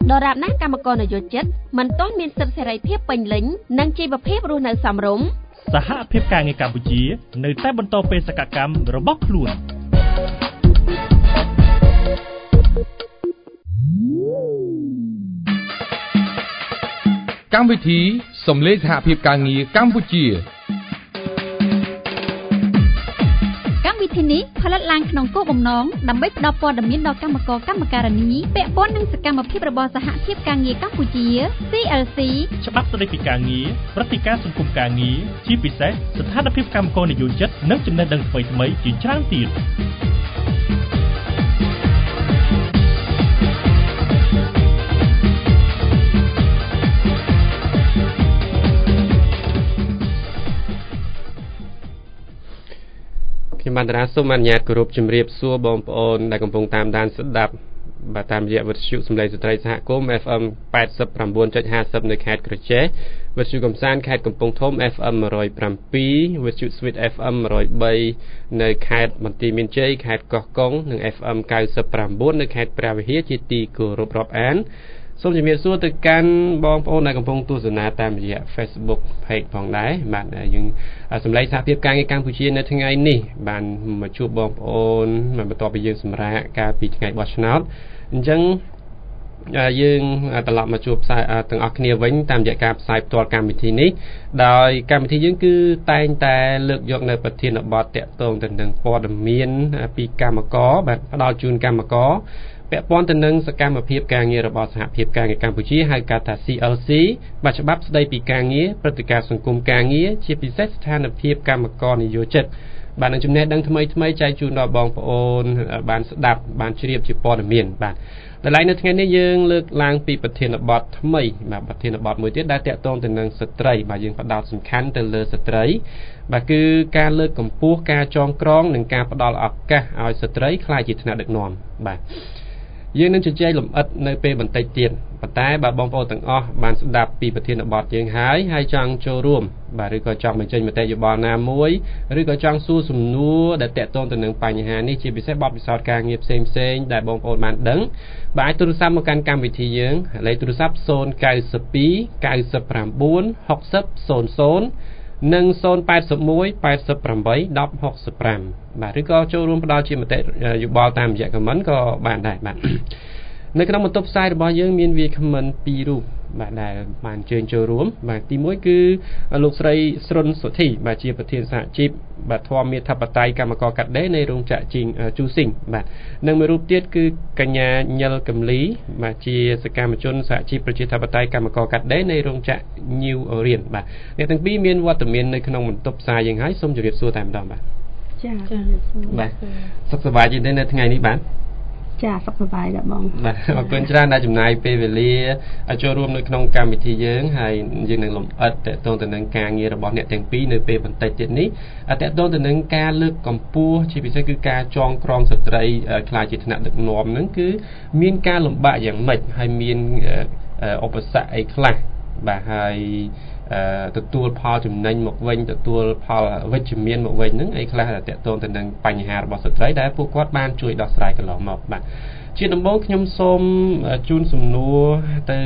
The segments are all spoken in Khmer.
ដរាបណាកម្មករនយោជិតមិនទាន់មានសិទ្ធិសេរីភាពពេញលេញនិងជីវភាពរស់នៅសមរម្យសហភាពការងារកម្ពុជានៅតែបន្តបេសកកម្មរបស់ខ្លួនកម្មវិធីសំឡេងសហភាពការងារកម្ពុជាកម្មវិធីនេះផលិតឡើងក្នុងគោលបំណងដើម្បីផ្តល់ព័ត៌មានដល់កម្មករកម្មការិនីពាក់ព័ន្ធនឹងសកម្មភាពរបស់សហភាពការងារកម្ពុជា CLC ច្បាប់ស្តីពីការងារព្រឹត្តិការណ៍សង្គមការងារជាពិសេសស្ថានភាពកម្មករនយោជិតនិងចំណេះដឹងថ្មីៗជាច្រើនទៀតខ្ញុំបានតារាសូមអនុញ្ញាតគោរពជំរាបសួរបងប្អូនដែលកំពុងតាមដានស្ដាប់បាទតាមរយៈវិទ្យុសំឡេងស្ត្រីសហគមន៍ FM 89.50 នៅខេត្តក្រចេះវិទ្យុកំសាន្តខេត្តកំពង់ធំ FM 107វិទ្យុ Sweet FM 103នៅខេត្តបន្ទាយមានជ័យខេត្តកោះកុងនិង FM 99នៅខេត្តព្រះវិហារជាទីគោរពរាប់អានសូមជំរាបសួរទៅកាន់បងប្អូនដែលកំពុងទស្សនាតាមរយៈ Facebook Page ផងដែរបាទយើងសម្លេងសហភាពការងារកម្ពុជានៅថ្ងៃនេះបានមកជួបបងប្អូនបន្ទាប់ពីយើងសម្រាកកាលពីថ្ងៃបោះឆ្នោតអញ្ចឹងយើងត្រឡប់មកជួបផ្សាយទាំងអស់គ្នាវិញតាមរយៈការផ្សាយផ្ទាល់កម្មវិធីនេះដោយកម្មវិធីយើងគឺតែងតែលើកយកនៅប្រធានបទតាក់ទងទៅនឹងព័ត៌មានពីកម្មករបាទផ្ដល់ជូនកម្មករពាក់ព័ន្ធទៅនឹងសកម្មភាពការងាររបស់សហភាពការងារកម្ពុជាហៅកាត់ថា CLC បាទច្បាប់ស្តីពីការងារព្រឹត្តិការណ៍សង្គមការងារជាពិសេសស្ថានភាពកម្មករនយោជិតបាទនឹងចំណេះដឹងថ្មីៗចែកជូនដល់បងប្អូនបានស្ដាប់បានជ្រាបជាព័ត៌មានបាទដល់ឡែកនៅថ្ងៃនេះយើងលើកឡើងពីប្រធានបទថ្មីបាទប្រធានបទមួយទៀតដែលតាក់ទងទៅនឹងស្ត្រីបាទយើងផ្ដោតសំខាន់ទៅលើស្ត្រីបាទគឺការលើកកម្ពស់ការចងក្រងនិងការផ្ដល់ឱកាសឲ្យស្ត្រីក្លាយជាថ្នាក់ដឹកនាំបាទយើងនឹងជជែកលម្អិតនៅពេលបន្តិចទៀតប៉ុន្តែបើបងប្អូនទាំងអស់បានស្ដាប់ពីប្រធានបទយើងហើយចង់ចូលរួមបាទឬក៏ចង់បញ្ចេញមតិយោបល់ណាមួយឬក៏ចង់សួរសំណួរដែលតាក់ទងទៅនឹងបញ្ហានេះជាពិសេសបទពិសោធន៍ការងារផ្សេងៗដែលបងប្អូនបានដឹងបាទអាចទូរស័ព្ទមកកាន់កម្មវិធីយើងលេខទូរស័ព្ទ092 99 60 00និង081 88 1065បាទឬក៏ចូលរួមផ្ដល់ជាមតិយោបល់តាមរយៈ comment ក៏បានដែរបាទនៅក្នុងបន្ទប់ផ្សាយរបស់យើងមានវាគ្មិន2រូបបាទដែលបានអញ្ជើញចូលរួមបាទទី1គឺលោកស្រីស្រុនសុធីបាទជាប្រធានសហជីពបាទធម្មមាធិបតេយ្យកម្មករកាត់ដេរនៃរោងចក្រជីងជូស៊ីងបាទនិងមួយរូបទៀតគឺកញ្ញាញិលកំលីបាទជាសកម្មជនសហជីពប្រជាធិបតេយ្យកម្មករកាត់ដេរនៃរោងចក្រ New Orient បាទអ្នកទាំងពីរមានវត្តមាននៅក្នុងបន្ទប់ផ្សាយយើងហើយសូមជម្រាបសួរតែម្ដងបាទចា៎បាទសុខសប្បាយទេនៅថ្ងៃនេះបាទចាសុខសប្បាយដែរបងបាទអរគុណច្រើនដែលចំណាយពេលវេលាចូលរួមនៅក្នុងកម្មវិធីយើងហើយយើងនឹងលម្អិតតកតងទៅនឹងការងាររបស់អ្នកទាំងពីរនៅពេលបន្តិចទៀតនេះតកតងទៅនឹងការលើកកម្ពស់ជាពិសេសគឺការចងក្រងស្ត្រីខ្លាយជាថ្នាក់ដឹកនាំហ្នឹងគឺមានការលំបាកយ៉ាងម៉េចហើយមានឧបសគ្គអីខ្លះបាទហើយទទួលផលចំណេញមកវិញទទួលផលវិជ្ជមានមកវិញហ្នឹងអីខ្លះដែលតកតងទៅនឹងបញ្ហារបស់ស្ត្រីដែលពួកគាត់បានជួយដោះស្រាយកន្លងមកបាទជាដំបូងខ្ញុំសូមជូនសំណួរទៅ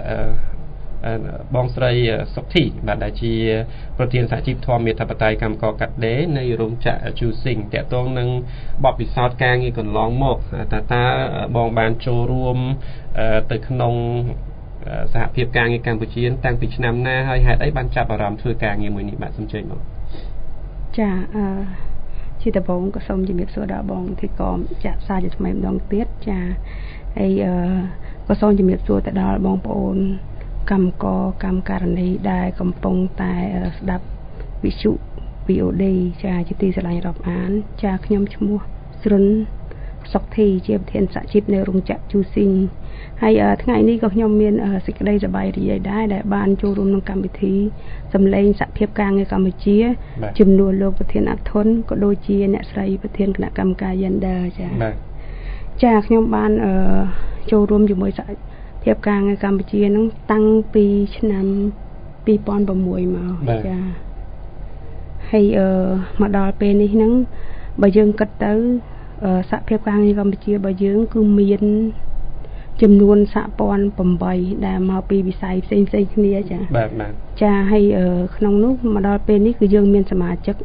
បងស្រីសុធីបាទដែលជាប្រធានសហជីពធម្មមាធិបតេយ្យកម្មករកាត់ដេរនៃរោងចក្រជូស៊ីងតកតងនឹងបទពិសោធន៍ការងារកន្លងមកតើបងបានចូលរួមទៅក្នុងសហភាពការងារកម្ពុជាតាំងពីឆ្នាំណាហើយហេតុអីបានចាប់អារម្មណ៍ធ្វើការងារមួយនេះបាទសូមជើញមកចាជាដំបូងក៏សូមជំរាបសួរដល់បងទីកមចាក់ផ្សាយជាថ្មីម្ដងទៀតចាហើយក៏សូមជំរាបសួរទៅដល់បងប្អូនកម្មករកម្មការិនីដែលកំពុងតែស្ដាប់វិទ្យុ VOD ចាជាទីស្រឡាញ់រាប់អានចាខ្ញុំឈ្មោះស្រុនសុកធីជាប្រធានសហជីពនៅរោងចក្រជូស៊ីងហើយថ្ងៃនេះក៏ខ្ញុំមានសេចក្តីសប្បាយរីករាយដែរដែលបានចូលរួមក្នុងកម្មវិធីសម្លេងសហភាពការងារកម្ពុជាជំនួសលោកប្រធានអធនក៏ដូចជាអ្នកស្រីប្រធានគណៈកម្មការយេនឌ័រចាខ្ញុំបានចូលរួមជាមួយសហភាពការងារកម្ពុជានឹងតាំងពីឆ្នាំ2006មកចាហើយមកដល់ពេលនេះហ្នឹងបើយើងគិតទៅសហភាពការងារកម្ពុជារបស់យើងគឺមានចំនួនសហព័ន្ធ8ដែលមកពីវិស័យផ្សេងៗគ្នាចាបាទចាហើយក្នុងនោះមកដល់ពេលនេះគឺយើងមានសមាជិក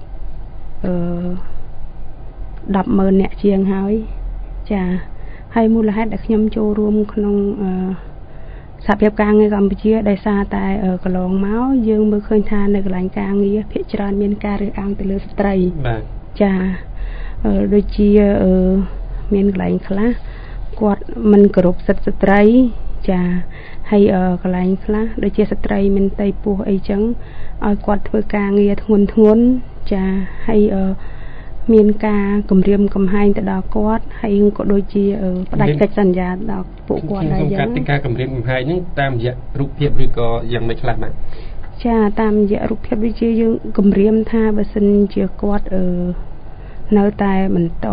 100000នាក់ជាងហើយចាហើយមូលហេតុដែលខ្ញុំចូលរួមក្នុងសហភាពការងារកម្ពុជាដោយសារតែកន្លងមកយើងមើលឃើញថានៅកន្លែងការងារភាគច្រើនមានការរើសអើងទៅលើស្ត្រីបាទចាដូចជាមានកន្លែងខ្លះគាត់មិនគោរពសិទ្ធិស្ត្រីចាហើយកន្លែងខ្លះដូចជាស្ត្រីមិនតៃពោះអីចឹងឲ្យគាត់ធ្វើការងារធ្ងន់ចាហើយមានការគម្រាមកំហែងទៅដល់គាត់ហើយក៏ដូចជាផ្ដាច់កិច្ចសន្យាដល់ពួកគាត់ដែរចឹងក្នុងការគម្រាមកំហែងហ្នឹងតាមរយៈរូបភាពឬក៏យ៉ាងម៉េចខ្លះបាទចាតាមរយៈរូបភាពដូចជាយើងគម្រាមថាបើសិនជាគាត់នៅតែបន្ត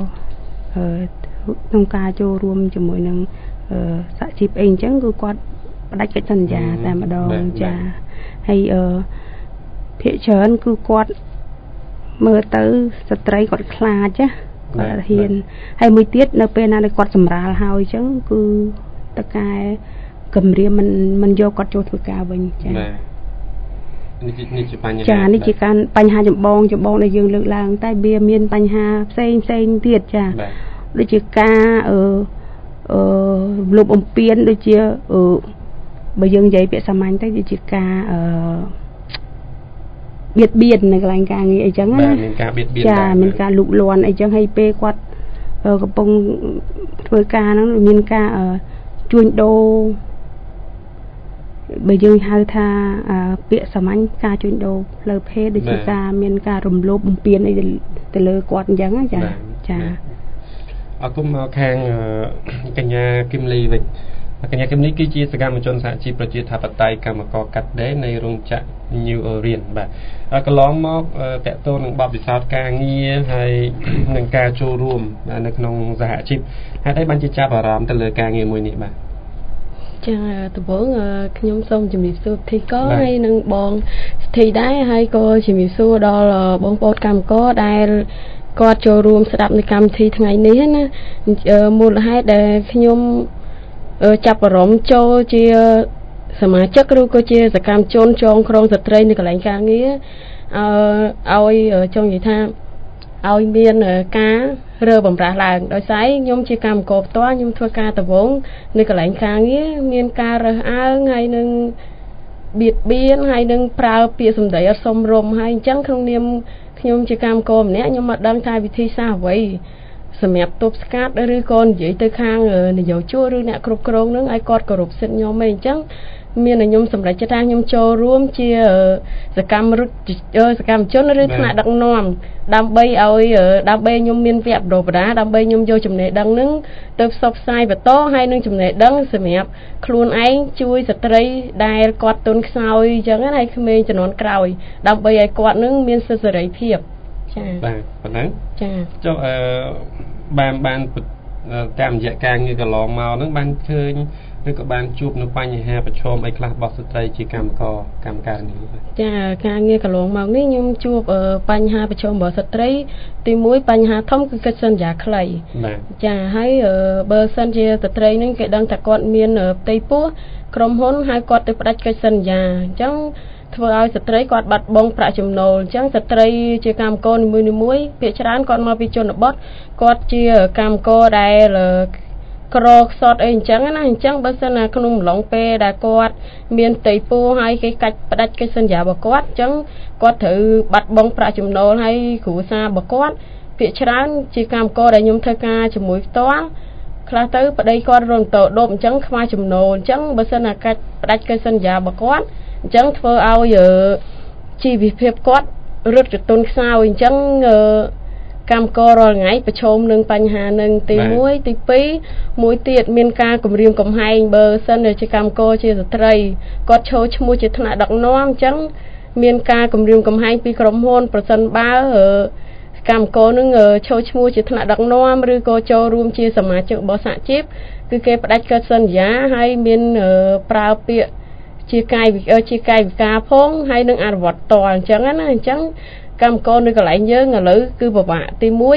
ក្នុងការចូលរួមជាមួយនឹងសហជីពអីអញ្ចឹងគឺគាត់ផ្ដាច់កិច្ចសន្យាតែម្ដងចាហើយភាគច្រើនគឺគាត់មើលទៅស្ត្រីគាត់ខ្លាចណាគាត់ហ៊ានហើយមួយទៀតនៅពេលណាដែលគាត់សម្រាលហើយអញ្ចឹងគឺតកែគម្រាមមិនយកគាត់ចូលធ្វើការវិញចានេះជាបញ្ហាចានេះជាការបញ្ហាចម្បងដែលយើងលើកឡើងតែវាមានបញ្ហាផ្សេងទៀតចាដូចជាការលុបបំពានដូចជាបើយើងនិយាយពាក្យសាមញ្ញទៅដូចជាការបៀតបៀននៅកន្លែងការងារអីចឹងណាមានការបៀតបៀនចាមានការលូកលាន់អីចឹងហើយពេលគាត់កំពុងធ្វើការហ្នឹងមានការជួញដូរបើយើងហៅថាពាក្យសាមញ្ញការជួញដូរផ្លូវភេទដូចជាការមានការរំលោភបំពានអីទៅលើគាត់អញ្ចឹងចាអរគុណមកខាងកញ្ញាគឹមលីវិញកញ្ញាគឹមលីគឺជាសកម្មជនសហជីពប្រជាធិបតេយ្យកម្មករកាត់ដេរនៃរោងចក្រ New Orient បាទកន្លងមកតកតូននឹងបទពិសោធន៍ការងារហើយនឹងការចូលរួមនៅក្នុងសហជីពហេតុអីបានជាចាប់អារម្មណ៍ទៅលើការងារមួយនេះបាទចាដំបូងខ្ញុំសូមជំរាបសួរធីកហើយនឹងបងស្ធីដែរហើយក៏ជំរាបសួរដល់បងប្អូនកម្មករដែលគាត់ចូលរួមស្ដាប់នៅកម្មវិធីថ្ងៃនេះណាមូលហេតុដែលខ្ញុំចាប់អារម្មណ៍ចូលជាសមាជិកឬក៏ជាសកម្មជនចងក្រងស្ត្រីនៅកន្លែងការងារឲ្យចង់និយាយថាឲ្យមានការរើបំរាស់ឡើងដោយសារខ្ញុំជាកម្មករផ្ទាល់ខ្ញុំធ្វើការដំបូងនៅកន្លែងការងារមានការរើសអើងហើយនឹងបៀតបៀនហើយនឹងប្រើពាក្យសម្ដីអត់សមរម្យហើយអញ្ចឹងក្នុងនាមខ្ញុំជាកម្មករម្នាក់ខ្ញុំមិនដឹងថាវិធីសាស្ត្រអ្វីសម្រាប់ទប់ស្កាត់ឬក៏និយាយទៅខាងនយោជកឬអ្នកគ្រប់គ្រងនឹងឲ្យគាត់គោរពសិទ្ធិខ្ញុំឯងអញ្ចឹងមានតែខ្ញុំសម្រេចចិត្តថាខ្ញុំចូលរួមជាសកម្មជនឬថ្នាក់ដឹកនាំដើម្បីខ្ញុំមានវគ្គបណ្ដុះបណ្ដាលដើម្បីខ្ញុំយកចំណេះដឹងនឹងទៅផ្សព្វផ្សាយបន្តហើយនឹងចំណេះដឹងសម្រាប់ខ្លួនឯងជួយស្ត្រីដែលគាត់ទន់ខ្សោយអញ្ចឹងណាហើយក្មេងជំនាន់ក្រោយដើម្បីឲ្យគាត់នឹងមានសិទ្ធិសេរីភាពចា៎បាទប៉ុណ្ណឹងចា៎ចុះបានតាមរយៈការងារកន្លងមកហ្នឹងបានឃើញឬក៏បានជួបនៅបញ្ហាប្រឈមអីខ្លះរបស់ស្ត្រីជាកម្មការនេះចាការងារកន្លងមកនេះខ្ញុំជួបបញ្ហាប្រឈមរបស់ស្ត្រីទី1បញ្ហាធំគឺកិច្ចសន្យាខ្លីចាហើយបើសិនជាស្ត្រីនឹងគេដឹងថាគាត់មានផ្ទៃពោះក្រុមហ៊ុនហើយគាត់ទៅផ្ដាច់កិច្ចសន្យាអញ្ចឹងធ្វើឲ្យស្ត្រីគាត់បាត់បង់ប្រាក់ចំណូលអញ្ចឹងស្ត្រីជាកម្មករនីមួយៗភាគច្រើនគាត់មកពីជនបទគាត់ជាកម្មករដែលក្រខ្សត់អីអញ្ចឹងណាអញ្ចឹងបើសិនណាក្នុងអំឡុងពេលដែលគាត់មានផ្ទៃពោះហើយគេផ្ដាច់កិច្ចសន្យារបស់គាត់អញ្ចឹងគាត់ត្រូវបាត់បង់ប្រាក់ចំណូលហើយគ្រួសាររបស់គាត់ភាគច្រើនជាកម្មករដែលខ្ញុំធ្វើការជាមួយផ្ទាល់ខ្លះទៅប្តីគាត់រត់ទៅដប់អញ្ចឹងខ្វះចំណូលអញ្ចឹងបើសិនណាផ្ដាច់កិច្ចសន្យារបស់គាត់អញ្ចឹងធ្វើឲ្យជីវភាពគាត់រត់ទន់ខ្សោយអញ្ចឹងកម្មកររាល់ថ្ងៃប្រឈមនឹងបញ្ហានឹងទី1ទី2មួយទៀតមានការគម្រាមកំហែងបើសិនជាកម្មករជាស្ត្រីគាត់ឈរឈ្មោះជាថ្នាក់ដឹកនាំអញ្ចឹងមានការគម្រាមកំហែងពីក្រុមហ៊ុនប្រសិនបើកម្មករនឹងឈរឈ្មោះជាថ្នាក់ដឹកនាំឬក៏ចូលរួមជាសមាជិករបស់សហជីពគឺគេផ្ដាច់កិច្ចសន្យាហើយមានប្រើពាក្យជាកាយវិការផងហើយនឹងអនុវត្តតអញ្ចឹងណាអញ្ចឹងកម្មករនៅកន្លែងយើងឥឡូវគឺពិបាកទី1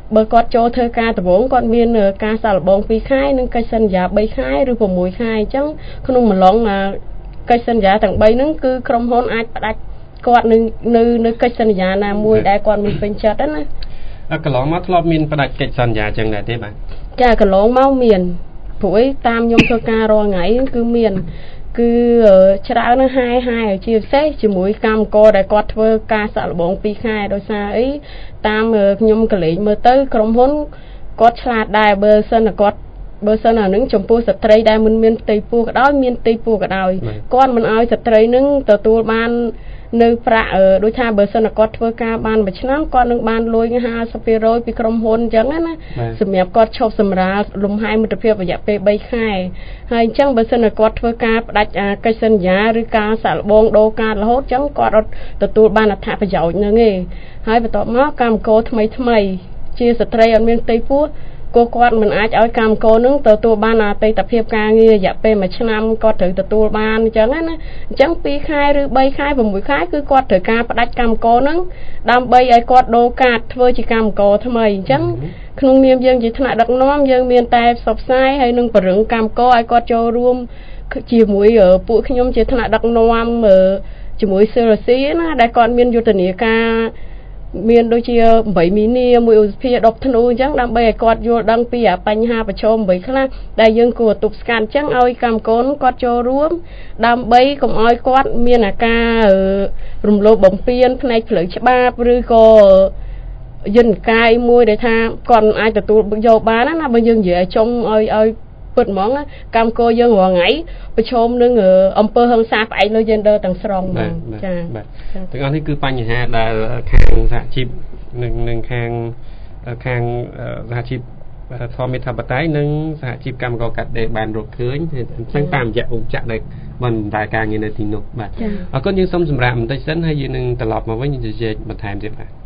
បើគាត់ចូលធ្វើការដំបូងគាត់មានការសាកល្បង2ខែនិងកិច្ចសន្យា3ខែឬ6ខែអញ្ចឹងក្នុងម្លងកិច្ចសន្យាទាំង3ហ្នឹងគឺក្រុមហ៊ុនអាចផ្ដាច់គាត់នៅកិច្ចសន្យាណាមួយដែលគាត់មិនពេញចិត្តណាកន្លងមកធ្លាប់មានផ្ដាច់កិច្ចសន្យាអញ្ចឹងដែរទេបាទចាកន្លងមកមានព្រោះតាមខ្ញុំធ្វើការរាល់ថ្ងៃគឺមានគឺច្រើននឹងហាយជាពិសេសជាមួយកម្មករដែលគាត់ធ្វើការសាក់លបង2ខែដោយសារអីតាមខ្ញុំកលេចមើលទៅក្រុមហ៊ុនគាត់ឆ្លាតដែរបើសិនអានឹងចំពោះស្ត្រីដែលមិនមានផ្ទៃពោះក៏ដោយមានផ្ទៃពោះក៏ដោយគាត់មិនឲ្យស្ត្រីនឹងទទួលបាននៅប្រាក់ដូចថាបើសិនគាត់ធ្វើការបានមួយឆ្នាំគាត់នឹងបានលុយ50% ពីក្រុមហ៊ុនអញ្ចឹងណាសម្រាប់គាត់ឈប់សម្រាលលំហែមិត្តភាពរយៈពេល3ខែហើយអញ្ចឹងបើសិនគាត់ធ្វើការផ្ដាច់កិច្ចសន្យាឬការសាក់លបងដូរការរហូតអញ្ចឹងគាត់អត់ទទួលបានអត្ថប្រយោជន៍នឹងទេហើយបន្ទាប់មកកម្មករថ្មីជាស្ត្រីអត់មានផ្ទៃពោះគាត់មិនអាចឲ្យកម្មករនឹងទទួលបានអតីតភាពការងាររយៈពេល1ឆ្នាំគាត់ត្រូវទទួលបានអញ្ចឹងណាអញ្ចឹង2ខែឬ3ខែ6ខែគឺគាត់ត្រូវការផ្ដាច់កម្មករនឹងដើម្បីឲ្យគាត់ដូរកាតធ្វើជាកម្មករថ្មីអញ្ចឹងក្នុងនាមយើងជាថ្នាក់ដឹកនាំយើងមានតែផ្សព្វផ្សាយហើយនឹងបរិងកម្មករឲ្យគាត់ចូលរួមជាមួយពួកខ្ញុំជាថ្នាក់ដឹកនាំជាមួយសិលស៊ីណាដែលគាត់មានយុទ្ធនាការមានដូចជា8មីនា1ឧសភា10ធ្នូអញ្ចឹងដើម្បីឲ្យគាត់យល់ដឹងពីបញ្ហាប្រឈម8ខ្លះដែលយើងគួរទប់ស្កាត់អញ្ចឹងឲ្យកម្មករគាត់ចូលរួមដើម្បីកុំឲ្យគាត់មានអាការរំលោភបំពានផ្នែកផ្លូវច្បាប់ឬក៏យន្តការមួយដែលថាគាត់មិនអាចទទួលយកបានណាបើយើងនិយាយចុងឲ្យពិតហ្មងកម្មករយើងរាល់ថ្ងៃប្រឈមនឹងអំពើហិង្សាផ្អែកលើ gender ទាំងស្រុងហ្មងចា៎បាទទាំងអស់នេះគឺបញ្ហាដែលខាងសហជីពនិងខាងសហជីពធម្មធិបតេយ្យនិងសហជីពកម្មករកាត់ដេរបានរកឃើញអញ្ចឹងតាមរយៈអង្គចក្រដែលបានបម្រើការងារនៅទីនោះបាទអរគុណយើងសូមសម្រាប់បន្តិចសិនហើយយើងនឹងត្រឡប់មកវិញជជែកបន្ថែមទៀតបាទ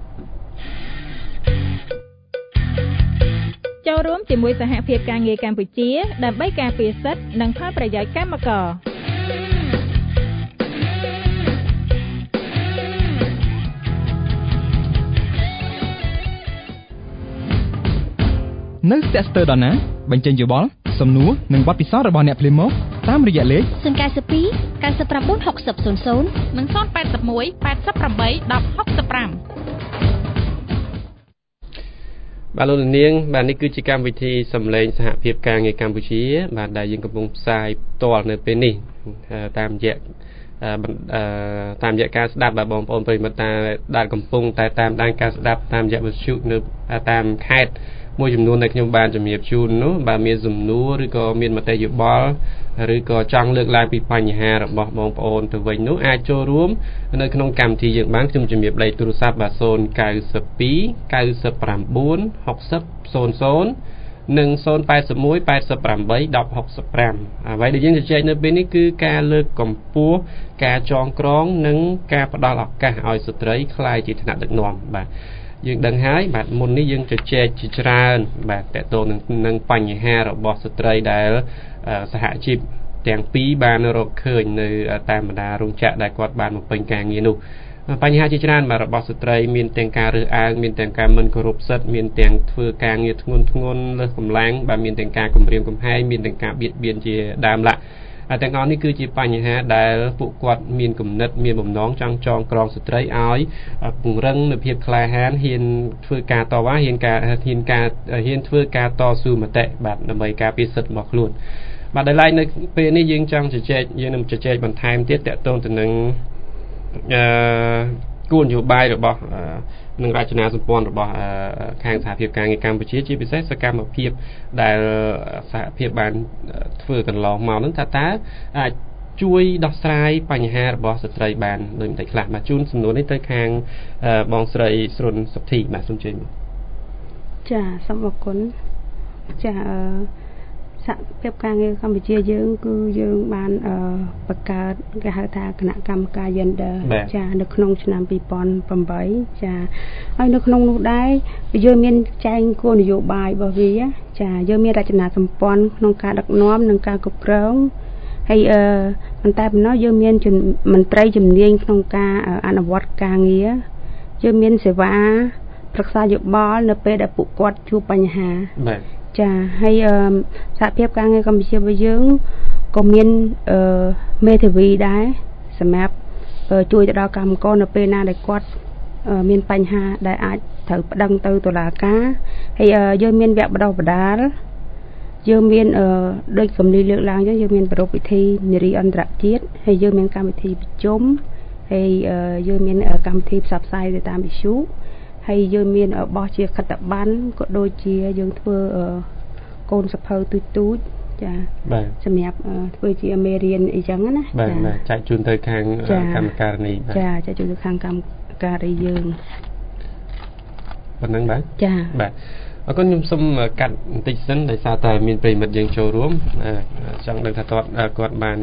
ចូលរួមជាមួយសហភាពការងារកម្ពុជាដើម្បីការពារសិទ្ធិនិងផលប្រយោជន៍កម្មករនៅស្ទាក់ស្ទើរដល់ណាបញ្ចេញយោបល់សំណួរនិងបទពិសោធន៍របស់អ្នកភ្លាមមកតាមរយៈលេខ 092 99 60 00និង081 88 1065 បាទលោកនាងបាទនេះគឺជាកម្មវិធីសម្លេងសហភាពការងារកម្ពុជាបាទដែលយើងកំពុងផ្សាយផ្ទាល់នៅពេលនេះតាមរយៈការស្ដាប់បងប្អូនប្រិយមិត្តដែលកំពុងតែតាមដានការស្ដាប់តាមរយៈវិទ្យុនៅតាមខេត្តមួយចំនួនដែលខ្ញុំបានជំរាបជូននោះបាទមានសំណួរឬក៏មានមតិយោបល់ឬក៏ចង់លើកឡើងពីបញ្ហារបស់បងប្អូនទៅវិញនោះអាចចូលរួមនៅក្នុងកម្មវិធីយើងបានខ្ញុំជំរាបលេខទូរស័ព្ទបាទ092 99 60 00និង081 88 1065អ្វីដែលយើងជជែកនៅពេលនេះគឺការលើកកម្ពស់ការចងក្រងនិងការផ្ដល់ឱកាសឲ្យស្ត្រីក្លាយជាថ្នាក់ដឹកនាំបាទយើងដឹងហើយបាទមុននេះយើងជជែកជាច្រើនបាទតកតងនឹងបញ្ហារបស់ស្ត្រីដែលសហជីពទាំងពីរបានរកឃើញនៅតាមបណ្ដារោងចក្រដែលគាត់បានបំពេញការងារនោះបញ្ហាជាច្រើនបាទរបស់ស្ត្រីមានទាំងការរើសអើងមានទាំងការមិនគោរពសិទ្ធិមានទាំងធ្វើការងារធ្ងន់លើសកម្លាំងបាទមានទាំងការគំរាមកំហែងមានទាំងការបៀតបៀនជាដើមឡាទាំងអស់នេះគឺជាបញ្ហាដែលពួកគាត់មានគំនិតមានបំណងចង់ចងក្រងស្ត្រីឲ្យពង្រឹងនូវភាពក្លាហានហ៊ានធ្វើការតវ៉ាហ៊ានធ្វើការតស៊ូមតិបាទដើម្បីការពារសិទ្ធិរបស់ខ្លួនបាទដោយឡែកនៅពេលនេះយើងនឹងជជែកបន្ថែមទៀតតកតងទៅនឹងគោលនយោបាយរបស់នឹងរចនាសម្ព័ន្ធរបស់ខាងសហភាពការងារកម្ពុជាជាពិសេសសកម្មភាពដែលសហភាពបានធ្វើកន្លងមកហ្នឹងថាតើអាចជួយដោះស្រាយបញ្ហារបស់ស្ត្រីបានដោយបន្តិចខ្លះបាទជូនសំណួរនេះទៅខាងបងស្រីស្រុនសុធីបាទសូមជឿចាសូមអរគុណចាសហភាពការងារកម្ពុជាយើងគឺយើងបានបង្កើតគេហៅថាគណៈកម្មការ Gender ចានៅក្នុងឆ្នាំ2008ចាហើយនៅក្នុងនោះដែរយើងមានចែងគោលនយោបាយរបស់វាចាយើងមានរចនាសម្ព័ន្ធក្នុងការដឹកនាំនិងការគ្រប់គ្រងហើយប៉ុន្តែប៉ុណ្ណោះយើងមានមន្ត្រីជំនាញក្នុងការអនុវត្តការងារយើងមានសេវាប្រឹក្សាយោបល់នៅពេលដែលពួកគាត់ជួបបញ្ហាបាទចាហើយសហភាពការងារកម្ពុជារបស់យើងក៏មានមេធាវីដែរសម្រាប់ជួយទៅដល់កម្មករនៅពេលណាដែលគាត់មានបញ្ហាដែលអាចត្រូវប្តឹងទៅតុលាការហើយយើងមានវគ្គបណ្ដុះបណ្ដាលយើងមានដូចកំលីលើកឡើងចឹងយើងមានប្រពៃពិធីនារីអន្តរជាតិហើយយើងមានកម្មវិធីប្រជុំហើយយើងមានកម្មវិធីផ្សព្វផ្សាយទៅតាមវិទ្យុហើយយើងមានបោះជាខិត្តប័ណ្ណក៏ដូចជាយើងធ្វើកូនសភៅទូចចាបាទសម្រាប់ធ្វើជាមេរៀនអីចឹងណាបាទចែកជូនទៅខាងកម្មការនីបាទចាចែកជូនទៅខាងកម្មការនីយើងប៉ុណ្ណឹងបាទចាបាទអរគុណខ្ញុំសូមកាត់បន្តិចសិនដោយសារតែមានប្រិមិត្តយើងចូលរួមចង់ដឹងថាគាត់បាន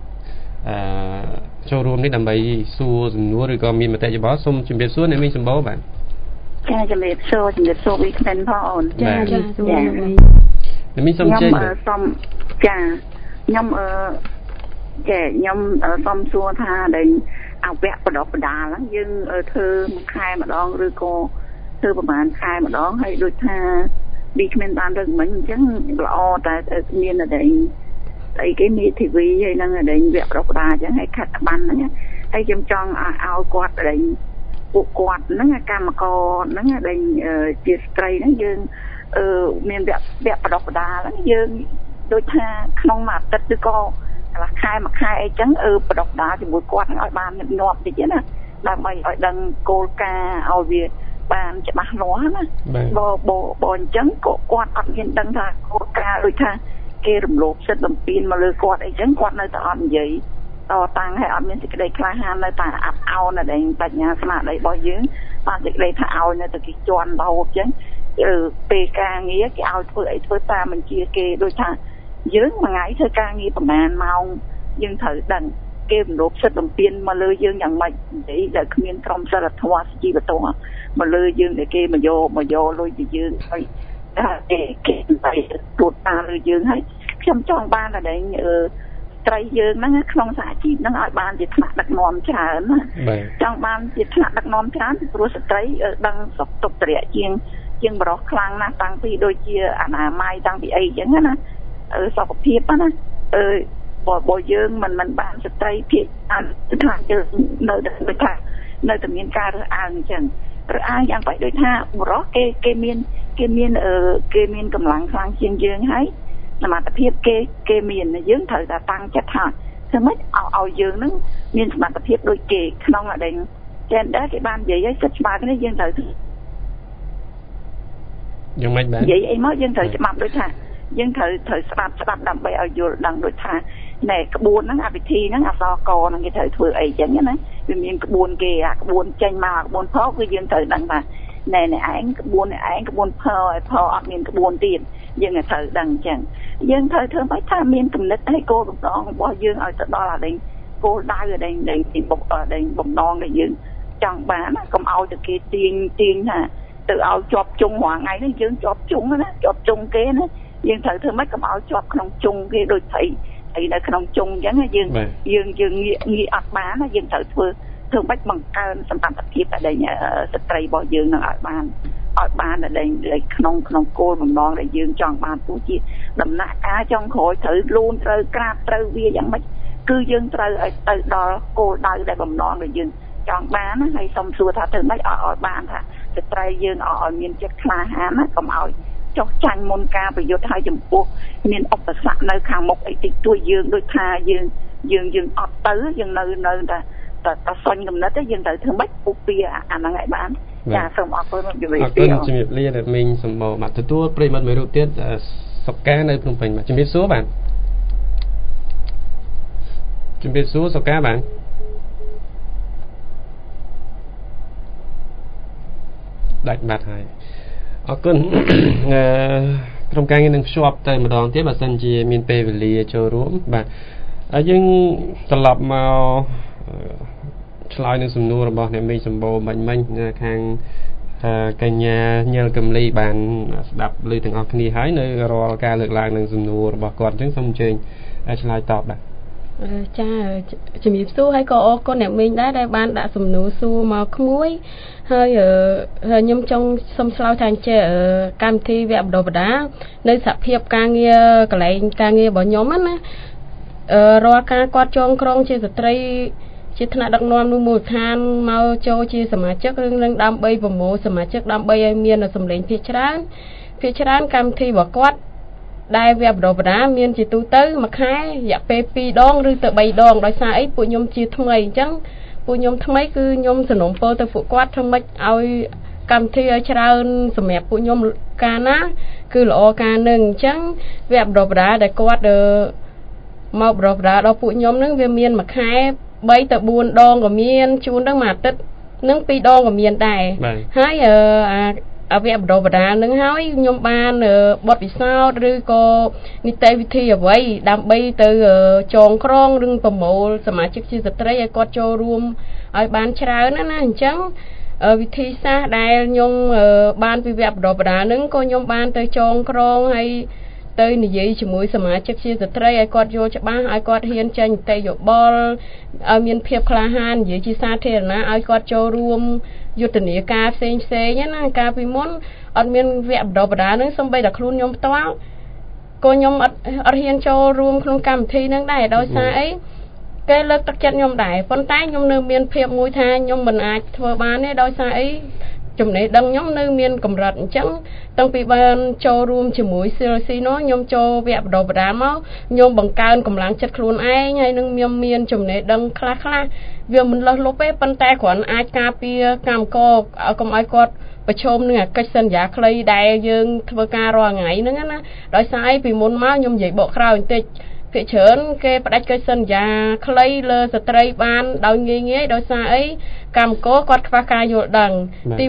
ចូលរួមនេះដើម្បីសួរសំណួរឬក៏មានមតិយោបល់សូមជម្រាបសួរអ្នកមីងសម្បូរបាទចាជំរាបសួរវីក្មែនផងអូនចាជំរាបសួរអ្នកមីងសូមចេញបាទសូមចាខ្ញុំខ្ញុំសូមសួរថាដែលអវៈបដិបដាលហ្នឹងយើងធ្វើមួយខែម្ដងឬក៏ធ្វើប្រហែលខែម្ដងហើយដូចថាវាគ្មានបានរឹងមិញអញ្ចឹងល្អតែមានតែអីគេមេធាវីហើយនឹងតែវគ្គប្រដាអញ្ចឹងហើយខិតប័ណ្ណហ្នឹងហើយខ្ញុំចង់ឲ្យគាត់តែពួកគាត់ហ្នឹងកម្មករហ្នឹងដែលជាស្ត្រីហ្នឹងយើងមានវគ្គប្រដាហ្នឹងយើងដូចថាក្នុងមួយអាទិត្យឬក៏កន្លះខែមួយខែអីចឹងប្រដាជាមួយគាត់ឲ្យបានញឹកញាប់តិចណាដើម្បីឲ្យដឹងគោលការណ៍ឲ្យវាបានច្បាស់លាស់ណាបើអញ្ចឹងគាត់អត់មានដឹងថាគោលការណ៍ដូចថាគេរំលោភសិទ្ធិបំពានមកលើគាត់អីចឹងគាត់នៅតែអត់និយាយតតាំងឲ្យអត់មានសេចក្តីក្លាហាននៅតែអាប់អោននៅដែងបញ្ញាស្មារតីរបស់យើងបានសេចក្តីថាឲ្យនៅតែគេជន់រហូតចឹងពេលការងារគេឲ្យធ្វើអីធ្វើតាមបញ្ជាគេដូចថាយើងមួយថ្ងៃធ្វើការងារប្រហែលម៉ោងយើងត្រូវដឹងគេរំលោភសិទ្ធិបំពានមកលើយើងយ៉ាងម៉េចនិយាយដែលគ្មានក្រមសីលធម៌ជីវធម៌មកលើយើងដែលគេមកយកលុយពីយើងហើយគេទៅទូតតាមលើយើងហើយខ្ញុំចង់បានតែស្ត្រីយើងហ្នឹងក្នុងសហជីពហ្នឹងឲ្យបានជាថ្នាក់ដឹកនាំច្រើនណាចង់បានជាថ្នាក់ដឹកនាំច្រើនពីព្រោះស្ត្រីដឹងសុខទុក្ខត្រជាជាងបរិសុទ្ធខ្លាំងណាស់តាំងពីដូចជាអនាម័យតាំងពីអីចឹងណាសុខភាពណាបើយើងមិនបានស្ត្រីភាគថាយើងនៅតែមានការរើសអើងអញ្ចឹងរើសអើងយ៉ាងបែបដូចថាបរិសុទ្ធគេមានកម្លាំងខ្លាំងជាងយើងហើយសមត្ថភាពគេមានយើងត្រូវតែតាំងចិត្តថាធ្វើម៉េចឲ្យយើងនឹងមានសមត្ថភាពដូចគេក្នុងអដែង gender គេបាននិយាយឲ្យសិទ្ធិច្បាប់នេះយើងត្រូវយ៉ាងម៉េចបាទនិយាយអីមកយើងត្រូវច្បាប់ដូចថាយើងត្រូវស្ដាប់ដើម្បីឲ្យយល់ដឹងដូចថាណែក្បួនហ្នឹងអាវិធីហ្នឹងអសកហ្នឹងគេត្រូវធ្វើអីចឹងណាវាមានក្បួនគេអាក្បួនចេញមកក្បួនផលគឺយើងត្រូវដឹងថាណែឯងក្បួនផលអត់មានក្បួនទៀតយើងត្រូវដឹងចឹងយើងត្រូវធ្វើម៉េចថាមានគំនិតឲ្យគោលបំណងរបស់យើងឲ្យទៅដល់អានេះគោលដៅអានេះបំណងដែលយើងចង់បានកុំឲ្យតែគេទាញថាទៅឲ្យជាប់ជុំរាល់ថ្ងៃនេះយើងជាប់ជុំណាជាប់ជុំគេណាយើងត្រូវធ្វើម៉េចកុំឲ្យជាប់ក្នុងជុំគេដូចស្អីនៅក្នុងជុំអញ្ចឹងយើងងាកអត់បានណាយើងត្រូវធ្វើម៉េចបង្កើនសមត្ថភាពដែលស្ត្រីរបស់យើងនឹងឲ្យបានដែលក្នុងគោលបំណងដែលយើងចង់បានទោះជាដំណាក់កាលចុងក្រោយត្រូវលូនត្រូវក្រាបត្រូវវាយ៉ាងម៉េចគឺយើងត្រូវឲ្យទៅដល់គោលដៅដែលបំណងដែលយើងចង់បានណាហើយសូមសួរថាធ្វើម៉េចឲ្យបានថាស្ត្រីយើងឲ្យមានចិត្តក្លាហានណាកុំឲ្យចុះចាញ់មុនការប្រយុទ្ធឲ្យចំពោះមានឧបសគ្គនៅខាងមុខអីតិចតួចយើងដូចថាយើងអត់ទៅយើងនៅតែសុញកំណត់ទេយើងត្រូវធ្វើម៉េចពុះពីអាហ្នឹងឲ្យបានចាសូមអរគុណជំរាបលាជំរាបលាអ្នកមីងសម្បូរបាទទទួលប្រិមត្តមួយរូបទៀតសុកកានៅភ្នំពេញបាទជំរាបសួរបាទជំរាបសួរសុកកាបាទដាច់បាត់ហើយអរគុណក្រុមការងារនឹងភ្ជាប់ទៅម្ដងទៀតបើសិនជាមានពេលវេលាចូលរួមបាទហើយយើងត្រឡប់មកឆ្លើយនឹងសំណួររបស់អ្នកមីងសម្បូរមិញខាងកញ្ញាញិលកំលីបានស្ដាប់ឮទាំងអស់គ្នាហើយនៅរាល់ការលើកឡើងនឹងសំណួររបស់គាត់អញ្ចឹងសូមអញ្ជើញឆ្លើយតបបាទចាជំរាបសួរហើយក៏អរគុណអ្នកមីងដែរដែលបានដាក់សំណួរសួរមកក្មួយហើយខ្ញុំចង់សុំឆ្លើយថាអញ្ចឹងកម្មវិធីវគ្គបណ្ដុះបណ្ដាលនៅសហភាពការងារកន្លែងការងាររបស់ខ្ញុំណារាល់ការគាត់ចងក្រងជាស្ត្រីជាថ្នាក់ដឹកនាំនោះមូលដ្ឋានមកចូលជាសមាជិកឬនឹងដើម្បីប្រមូលសមាជិកដើម្បីឲ្យមានសម្លេងភាគច្រើនកម្មវិធីរបស់គាត់ដែលវគ្គបណ្ដុះបណ្ដាលមានជាទូទៅមួយខែរយៈពេល2ដងឬទៅ3ដងដោយសារអីពួកខ្ញុំជាថ្មីអញ្ចឹងពួកខ្ញុំថ្មីគឺខ្ញុំសំណូមពរទៅពួកគាត់ធ្វើម៉េចឲ្យកម្មវិធីឲ្យច្រើនសម្រាប់ពួកខ្ញុំកាលណាគឺល្អការនឹងអញ្ចឹងវគ្គបណ្ដុះបណ្ដាលដែលគាត់មកបណ្ដុះបណ្ដាលដល់ពួកខ្ញុំនឹងវាមានមួយខែ3ទៅ4ដងក៏មានជួនទៅមួយអាទិត្យនឹង2ដងក៏មានដែរហើយវគ្គបណ្ដុះបណ្ដាលនឹងហើយខ្ញុំបានបទពិសោធន៍ឬក៏នីតិវិធីអ្វីដើម្បីទៅចងក្រងឬប្រមូលសមាជិកជាស្ត្រីឲ្យគាត់ចូលរួមឲ្យបានច្រើនណាអញ្ចឹងវិធីសាស្ត្រដែលខ្ញុំបានពីវគ្គបណ្ដុះបណ្ដាលនឹងក៏ខ្ញុំបានទៅចងក្រងហើយទៅនិយាយជាមួយសមាជិកជាស្ត្រីឲ្យគាត់យល់ច្បាស់ឲ្យគាត់ហ៊ានចេញមតិយោបល់ឲ្យមានភាពក្លាហាននិយាយជាសាធារណៈឲ្យគាត់ចូលរួមយុទ្ធនាការផ្សេងណាកាលពីមុនអត់មានវគ្គបណ្ដុះបណ្ដាលនឹងសូម្បីតែខ្លួនខ្ញុំផ្ទាល់ក៏ខ្ញុំអត់ហ៊ានចូលរួមក្នុងកម្មវិធីនឹងដែរដោយសារអីគេលើកទឹកចិត្តខ្ញុំដែរប៉ុន្តែខ្ញុំនៅមានភាពមួយថាខ្ញុំមិនអាចធ្វើបានទេដោយសារអីចំណេះដឹងខ្ញុំនៅមានកម្រិតអញ្ចឹងតាំងពីបានចូលរួមជាមួយ CLC នោះខ្ញុំចូលវគ្គបណ្ដុះបណ្ដាលមកខ្ញុំបង្កើនកម្លាំងចិត្តខ្លួនឯងហើយនឹងខ្ញុំមានចំណេះដឹងខ្លះវាមិនលើសលប់ទេប៉ុន្តែគ្រាន់អាចការពារកម្មករកុំឲ្យគាត់ប្រឈមនឹងអកិច្ចសន្យាខ្លីដែលយើងធ្វើការរាល់ថ្ងៃហ្នឹងណាដោយសារអីពីមុនមកខ្ញុំនិយាយបកក្រោយបន្តិចភាគច្រើនគេផ្ដាច់កិច្ចសន្យាខ្លីលើស្ត្រីបានដោយងាយដោយសារអីកម្មករគាត់ខ្វះការយល់ដឹងទី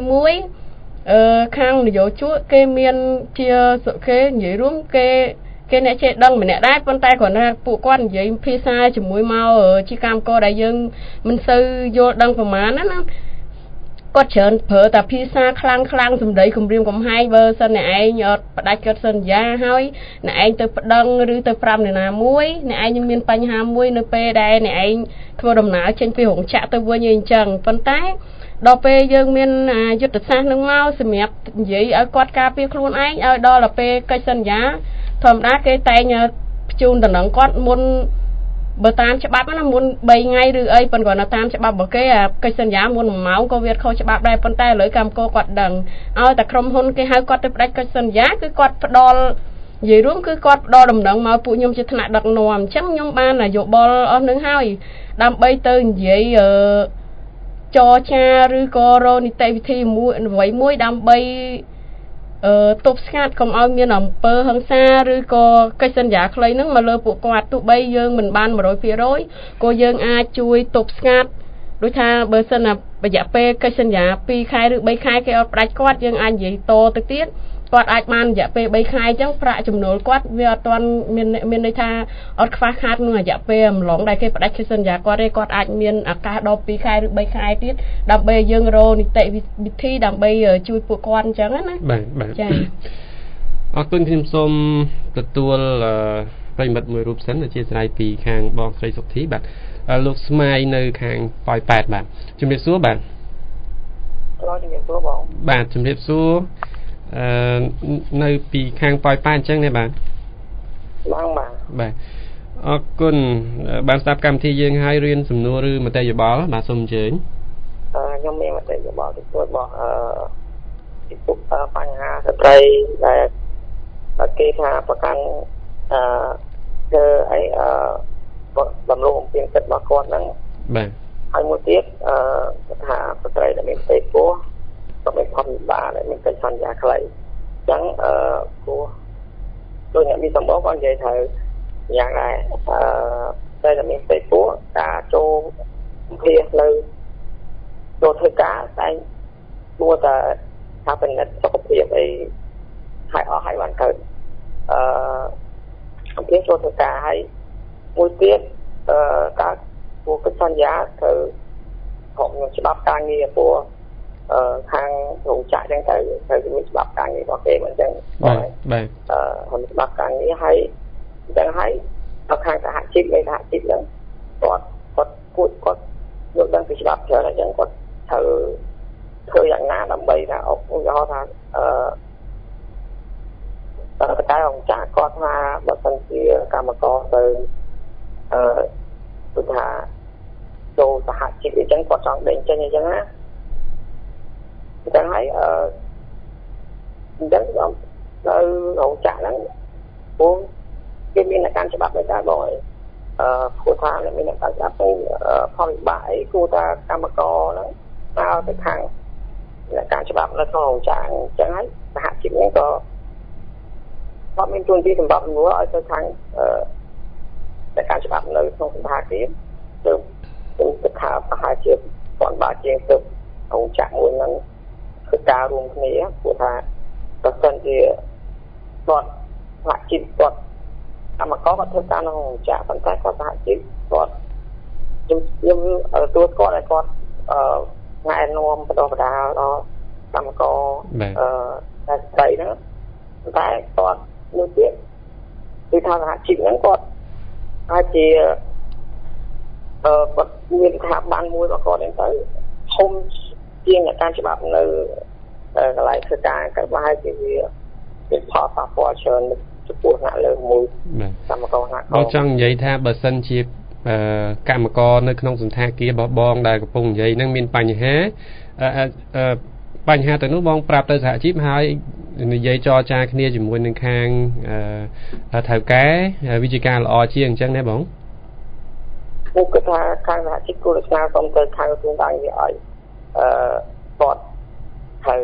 1ខាងនយោជកគេមានជាគេនិយាយរួមគេអ្នកចេះដឹងម្នាក់ដែរប៉ុន្តែគ្រាន់តែពួកគាត់និយាយភាសាជាមួយមកជាកម្មករដែលយើងមិនសូវយល់ដឹងប្រហែលណាគាត់ច្រើនប្រើតែភាសាខ្លាំងសម្ដីគំរាមកំហែងបើសិនអ្នកឯងអត់ផ្ដាច់កិច្ចសន្យាហើយអ្នកឯងទៅប្តឹងឬទៅប្រាប់អ្នកណាមួយអ្នកឯងនឹងមានបញ្ហាមួយនៅពេលដែលអ្នកឯងធ្វើដំណើរចេញពីរោងចក្រទៅវិញអីចឹងប៉ុន្តែដល់ពេលយើងមានយុទ្ធសាស្ត្រនឹងមកសម្រាប់និយាយឲ្យគាត់ការពារខ្លួនឯងឲ្យដល់ពេលកិច្ចសន្យាធម្មតាគេតែងបញ្ជូនតំណែងគាត់មុនបើតាមច្បាប់ណាមុន3ថ្ងៃឬអីប៉ុន្តែគាត់នៅតាមច្បាប់របស់គេកិច្ចសន្យាមុន1ម៉ោងក៏វាខុសច្បាប់ដែរប៉ុន្តែឥឡូវកម្មករគាត់ដឹងឲ្យតែក្រុមហ៊ុនគេហៅគាត់ទៅផ្ដាច់កិច្ចសន្យាគឺគាត់ផ្ដល់និយាយរួមគឺគាត់ផ្ដល់ដំណឹងមកពួកខ្ញុំជាថ្នាក់ដឹកនាំអញ្ចឹងខ្ញុំបានយោបល់អស់នឹងហើយដើម្បីទៅនិយាយចរចាឬក៏រកនីតិវិធីមួយដើម្បីទប់ស្កាត់កុំឲ្យមានអំពើហិង្សាឬក៏កិច្ចសន្យាខ្លីហ្នឹងមកលើពួកគាត់ទោះបីយើងមិនបាន 100% ក៏យើងអាចជួយទប់ស្កាត់ដូចថាបើសិនរយៈពេលកិច្ចសន្យា2ខែឬ3ខែគេអត់ផ្ដាច់គាត់យើងអាចនិយាយតទៅទៀតគាត់អាចបានរយៈពេល3ខែអញ្ចឹងប្រាក់ចំណូលគាត់វាអត់ទាន់មានន័យថាអត់ខ្វះខាតក្នុងរយៈពេលអំឡុងដែលគេផ្ដាច់កិច្ចសន្យាគាត់ទេគាត់អាចមានឱកាសដល់2ខែឬ3ខែទៀតដើម្បីយើងរកនីតិវិធីដើម្បីជួយពួកគាត់អញ្ចឹងណាបាទចា៎អរគុណខ្ញុំសូមទទួលប្រិមិត្តមួយរូបសិនអធិស្ឋានពីខាងបងស្រីសុខធីបាទលោកស្មាយនៅខាងប៉ោយប៉ែតបាទជំរាបសួរបាទជំរាបសួរបងបាទជំរាបសួរនៅពីខាងប៉ោយប៉ែតអញ្ចឹងណាបាទបាទអរគុណបានស្ដាប់កម្មវិធីយើងហើយរៀនសំណួរឬមតិយោបល់បាទសូមអញ្ជើញខ្ញុំមានមតិយោបល់ទីមួយរបស់ពីពុកបញ្ហាស្ត្រីដែលគេថាប្រកាន់ធ្វើអីបំរុងអំពីចិត្តរបស់គាត់ហ្នឹងបាទហើយមួយទៀតថាស្ត្រីដែលមានផ្ទៃពោះក៏មានផលវិបាកដែលមានកិច្ចសន្យាខ្លីអញ្ចឹងគួរដូចអ្នកមានសម្បូរគាត់និយាយថាយ៉ាងដែរតែមានផ្ទៃពោះការចូលព្រានៅចូលធ្វើការតែគួរតែថាពិនិត្យសុខភាពអីឲ្យអស់ឲ្យបានកើតអំពីចូលធ្វើការហើយមួយទៀតការគួរកិច្ចសន្យាត្រូវក្រុមច្បាប់ការងារព្រោះខាងរោងចក្រអញ្ចឹងត្រូវមានច្បាប់ការងាររបស់គេមិនអញ្ចឹងបាទច្បាប់ការងារហើយអញ្ចឹងហើយដល់ខាងសហជីពហ្នឹងគាត់គួរគាត់យកដឹងពីច្បាប់ច្រើនអញ្ចឹងគាត់ត្រូវធ្វើយ៉ាងណាដើម្បីថាឧទាហរណ៍ថាតែអង្គចាគាត់ថាបើសិនជាកម្មករទៅគឺថាចូលសហជីពអញ្ចឹងគាត់ចង់ដេញចេញអញ្ចឹងណាអញ្ចឹងហើយអញ្ចឹងនៅរោងចក្រហ្នឹងពួកគេមានការច្បាប់ដែរបងគួរថាមានការច្បាប់ទៅផលវិបាកអីគួរថាកម្មករហ្នឹងមកទៅខាងការច្បាប់នៅក្នុងរោងចក្រអញ្ចឹងហើយសហជីពហ្នឹងក៏គាត់មានជួនទីសម្រាប់ងួរឲ្យទៅខាងតែការច្បាប់នៅក្នុងសន្តាគារទៅទឹកខាប្រហែលជាគាត់បាជាងទៅរោងចក្រមួយហ្នឹងគឺការរួមគ្នាព្រោះថាបើសិនជាគាត់សហជីពគាត់កម្មករគាត់ធ្វើការក្នុងរោងចក្រប៉ុន្តែគាត់សហជីពគាត់ខ្ញុំទទួលស្គាល់ឲ្យគាត់ណែនាំបដិបដាលដល់កម្មករតែស្ដីហ្នឹងតែគាត់មួយទៀតគឺថាសហជីពហ្នឹងគាត់អាចជាគាត់មានស្ថាប័នមួយរបស់គាត់ហ្នឹងទៅធំជាងការច្បាប់នៅកន្លែងធ្វើការក៏ប្រហែលជាវាផលប៉ះពាល់ច្រើនចំពោះអ្នកលើមួយកម្មករណាក៏ចង់និយាយថាបើសិនជាកម្មករនៅក្នុងសន្តាគាររបស់បងដែលកំពុងនិយាយហ្នឹងមានបញ្ហាទៅនោះបងប្រាប់ទៅសហជីពហើយនិយាយចរចាគ្នាជាមួយនឹងខាងថៅកែវិជាការល្អជាងអញ្ចឹងណាបងពួកគាត់ថាខាងសហជីពគួរស្នើសុំទៅខាងទូនដៃវាឲ្យគាត់ត្រូវ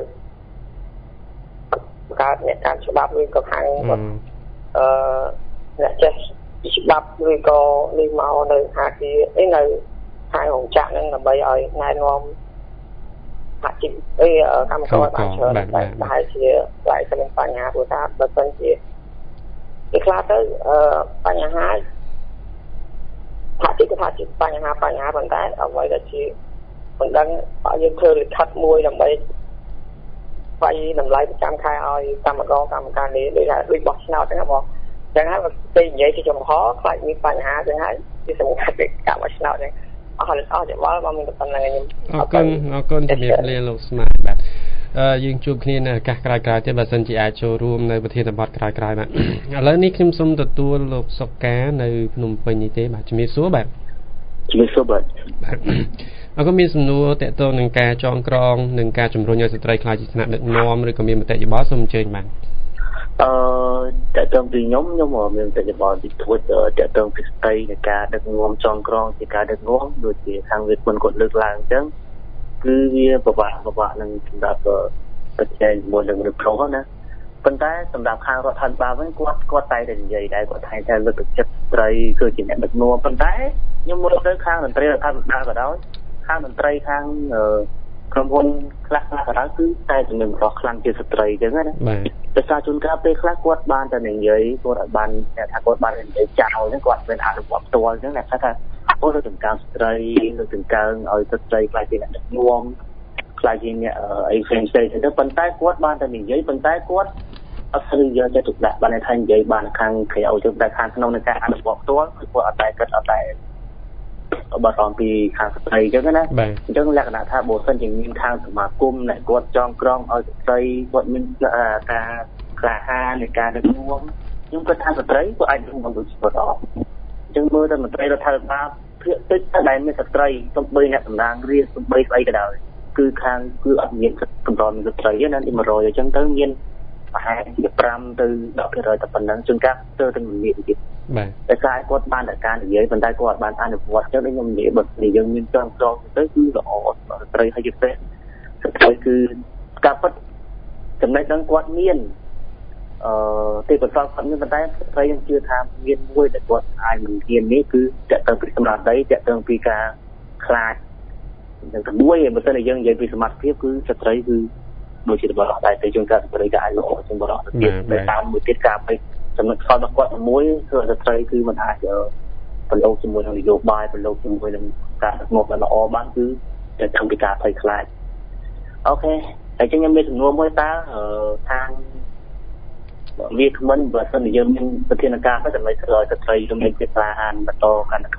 កើតអ្នកការច្បាប់ឬក៏ខាងគាត់អ្នកចេះច្បាប់ឬក៏នេះមកនៅសហជីពនៅខាងរោងចក្រហ្នឹងដើម្បីឲ្យណែនាំសហជីពកម្មករបានច្រើនតែប្រហែលជាខ្លាយទៅមានបញ្ហាព្រោះថាបើសិនជាវាខ្លះទៅបញ្ហាសហជីពថាជាបញ្ហាប៉ុន្តែអ្វីដែលជាមិនដឹងយើងធ្វើលិខិតមួយដើម្បីវាយតម្លៃប្រចាំខែឲ្យកម្មការនេះដូចបោះឆ្នោតហ្នឹងបងអញ្ចឹងហើយពេលនិយាយជាចំហខ្លាចមានបញ្ហាអញ្ចឹងហើយវាសំខាន់ពីការបោះឆ្នោតហ្នឹងអស់ច្បងមកមានតែប៉ុណ្្នឹងខ្ញុំអរគុណជំរាបលាលោកស្មាតបាទយើងជួបគ្នានៅឱកាសក្រោយៗទៀតបើសិនជាអាចចូលរួមនៅប្រធានបទក្រោយៗបាទឥឡូវនេះខ្ញុំសូមទទួលលោកសុកកានៅភ្នំពេញនេះទេបាទជំរាបសួរបាទជំរាបសួរបាទអរគុណមានសំណួរតកតងនឹងការចងក្រងនិងការជំរុញឲ្យស្ត្រីខ្លាចជាថ្នាក់ដឹកនាំឬក៏មានមតិយោបល់សូមអញ្ជើញបាទតកតងពីខ្ញុំមានមតិយោបល់ទីទួចតកតងពីស្ត្រីនៃការដឹកនាំចងក្រងជាការដឹកនាំដូចជាខាងវាគ្មិនគាត់លើកឡើងអញ្ចឹងគឺវាពិបាកនឹងសម្រាប់ប្រជែងជាមួយនឹងមនុស្សប្រុសណាប៉ុន្តែសម្រាប់ខាងរដ្ឋាភិបាលវិញគាត់តែតែនិយាយដែរគាត់ថាលើកទឹកចិត្តស្ត្រីគឺជាអ្នកដឹកនាំប៉ុន្តែខ្ញុំមើលទៅខាងមន្ត្រីរដ្ឋាភិបាលក៏ដោយខាងមន្ត្រីខាងក្រុមហ៊ុនខ្លះក៏ដោយគឺតែជំនាញរបស់ខ្លាំងជាស្ត្រីអញ្ចឹងណាបាទដោយសារជួនកាលពេលខ្លះគាត់បានតែនិយាយគាត់អាចបានថាគាត់បាននិយាយចោលអញ្ចឹងគាត់មានអនុវត្តផ្ទាល់អញ្ចឹងអ្នកថាគាត់លើកតម្កើងស្ត្រីលើកតម្កើងឲ្យស្ត្រីខ្លាចជាអ្នកដឹកនាំខ្លាចជាអ្នកអីផ្សេងៗទៅប៉ុន្តែគាត់បានតែនិយាយប៉ុន្តែគាត់អត់ស្គាល់យកចិត្តទុកដាក់បានថានិយាយបានខាងក្រៅទៅតែខាងក្នុងនៃការអនុវត្តផ្ទាល់គាត់អត់តែគិតអត់តែបាត់បង់ពីខាងស្ត្រីអញ្ចឹងណាអញ្ចឹងលក្ខណៈថាបើសិនជាមានខាងសមាគមដែលគាត់ចងក្រងឲ្យស្ត្រីគាត់មានការក្លាហាននៃការដឹកនាំខ្ញុំគិតថាស្ត្រីគាត់អាចនឹងដូចស្ពតអស់អញ្ចឹងមើលទៅមន្ត្រីរដ្ឋាភិបាលភាគតិចតែមានស្ត្រីសំបីអ្នកតំណាងរាស្ត្រសំបីស្អីក៏ដោយគឺខាងគឺអត់មានកម្រិតស្ត្រីណាទី100អញ្ចឹងទៅមានប្រហែលជា5ទៅ10%តែប៉ុណ្ណឹងជួនកាលទៅមានទៀតបាទតែខ្លាចគាត់បានតែការនិយាយប៉ុន្តែគាត់អត់បានអនុវត្តចឹងខ្ញុំនិយាយបើយើងមានចង់ក្រងទៅគឺល្អស្ត្រីហើយទៅស្ត្រីគឺការពិតចំណុចហ្នឹងគាត់មានទេពកោសល្យគាត់មានប៉ុន្តែស្ត្រីខ្ញុំជឿថាមានមួយដែលគាត់អាចមិនមាននេះគឺតើទៅពីសម្រាប់ដីតើទៅពីការខ្លាចនឹងតែមួយបើសិនជាយើងនិយាយពីសមត្ថភាពគឺស្ត្រីគឺដូចជាបរិបទដែរទៅជួនកាលស្ត្រីក៏អាចល្អជាងបរិបទទៀតតែតាមមួយទៀតការពេកចំណុចខលរបស់គាត់មួយគឺស្ត្រីគឺមិនអាចប្រឡូកជាមួយនឹងនយោបាយប្រឡូកជាមួយនឹងការដឹកនាំដ៏ល្អបានគឺតែតាមពីការភ័យខ្លាចអូខេហើយខ្ញុំមានសំណួរមួយតើខាងវាគ្មិនបើសិនជាយើងមានប្រធានការទៅដើម្បីធ្វើឲ្យស្ត្រីជំនាញភាសាអានបន្តកាន់តែខ្លាំងជាង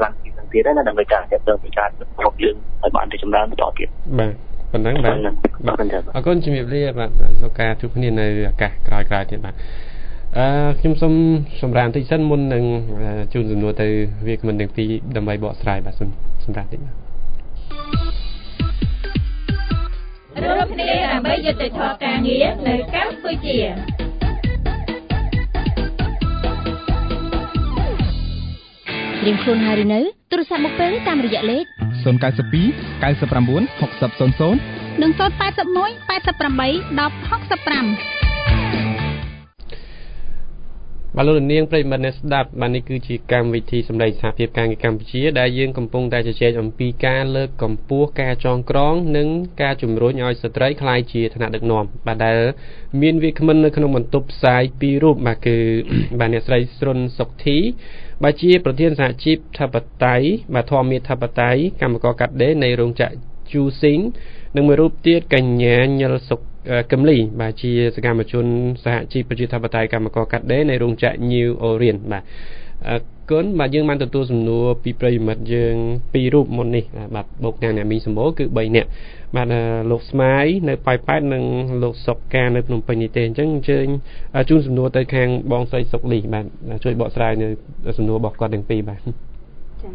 ទៀតណាដើម្បីការចាត់ទុកពីការរកយើងឲ្យបានទៅចម្រើនបន្តទៀតបាទប៉ុណ្ណឹងបាទអរគុណជំរាបលាបាទសុខការជួបគ្នានៅឱកាសក្រោយៗទៀតបាទខ្ញុំសូមសម្រាប់បន្តិចសិនមុននឹងជូនសំណួរទៅវាគ្មិនទាំងពីរដើម្បីបកស្រាយបាទសូមសម្រាប់តិចបាទរួមគ្នាដើម្បីយុត្តិធម៌ការងារនៅកម្ពុជាត្រៀមខ្លួនហើយឬនៅទូរស័ព្ទមកពេលតាមរយៈលេខ 092 99 60 00 និង081 88 10 65 បាទលោកនាងប្រិយមិត្តអ្នកស្ដាប់បាទនេះគឺជាកម្មវិធីសម្ដែងសហភាពការងារកម្ពុជាដែលយើងកំពុងតែជជែកអំពីការលើកកម្ពស់ការចងក្រងនិងការជំរុញឲ្យស្ត្រីក្លាយជាថ្នាក់ដឹកនាំបាទដែលមានវាគ្មិននៅក្នុងបន្ទប់ផ្សាយពីររូបបាទគឺបាទអ្នកស្រីស្រុនសុកធីបាទជាប្រធានសហជីពធិបតេយ្យបាទធម្មធិបតេយ្យកម្មករកាត់ដេរនៃរោងចក្រជូស៊ីងនិងមួយរូបទៀតកញ្ញាញិលសុកកឹមលីបាទជាសកម្មជនសហជីពប្រជាធិបតេយ្យកម្មករកាត់ដេរនៃរោងចក្រ New Orient បាទគុណបាទយើងបានទទួលសំណួរពីប្រិយមិត្តយើងពីររូបមុននេះបាទបូកទាំងអ្នកមីសម្បូរគឺ3នាក់បាទលោកស្មាយនៅប៉ោយប៉ែតនិងលោកសុកកានៅភ្នំពេញនេះទេអញ្ចឹងអញ្ជើញជូនសំណួរទៅខាងបងស្រីសុកលីបាទជួយបកស្រាយនៅសំណួររបស់គាត់ទាំងពីរបាទចា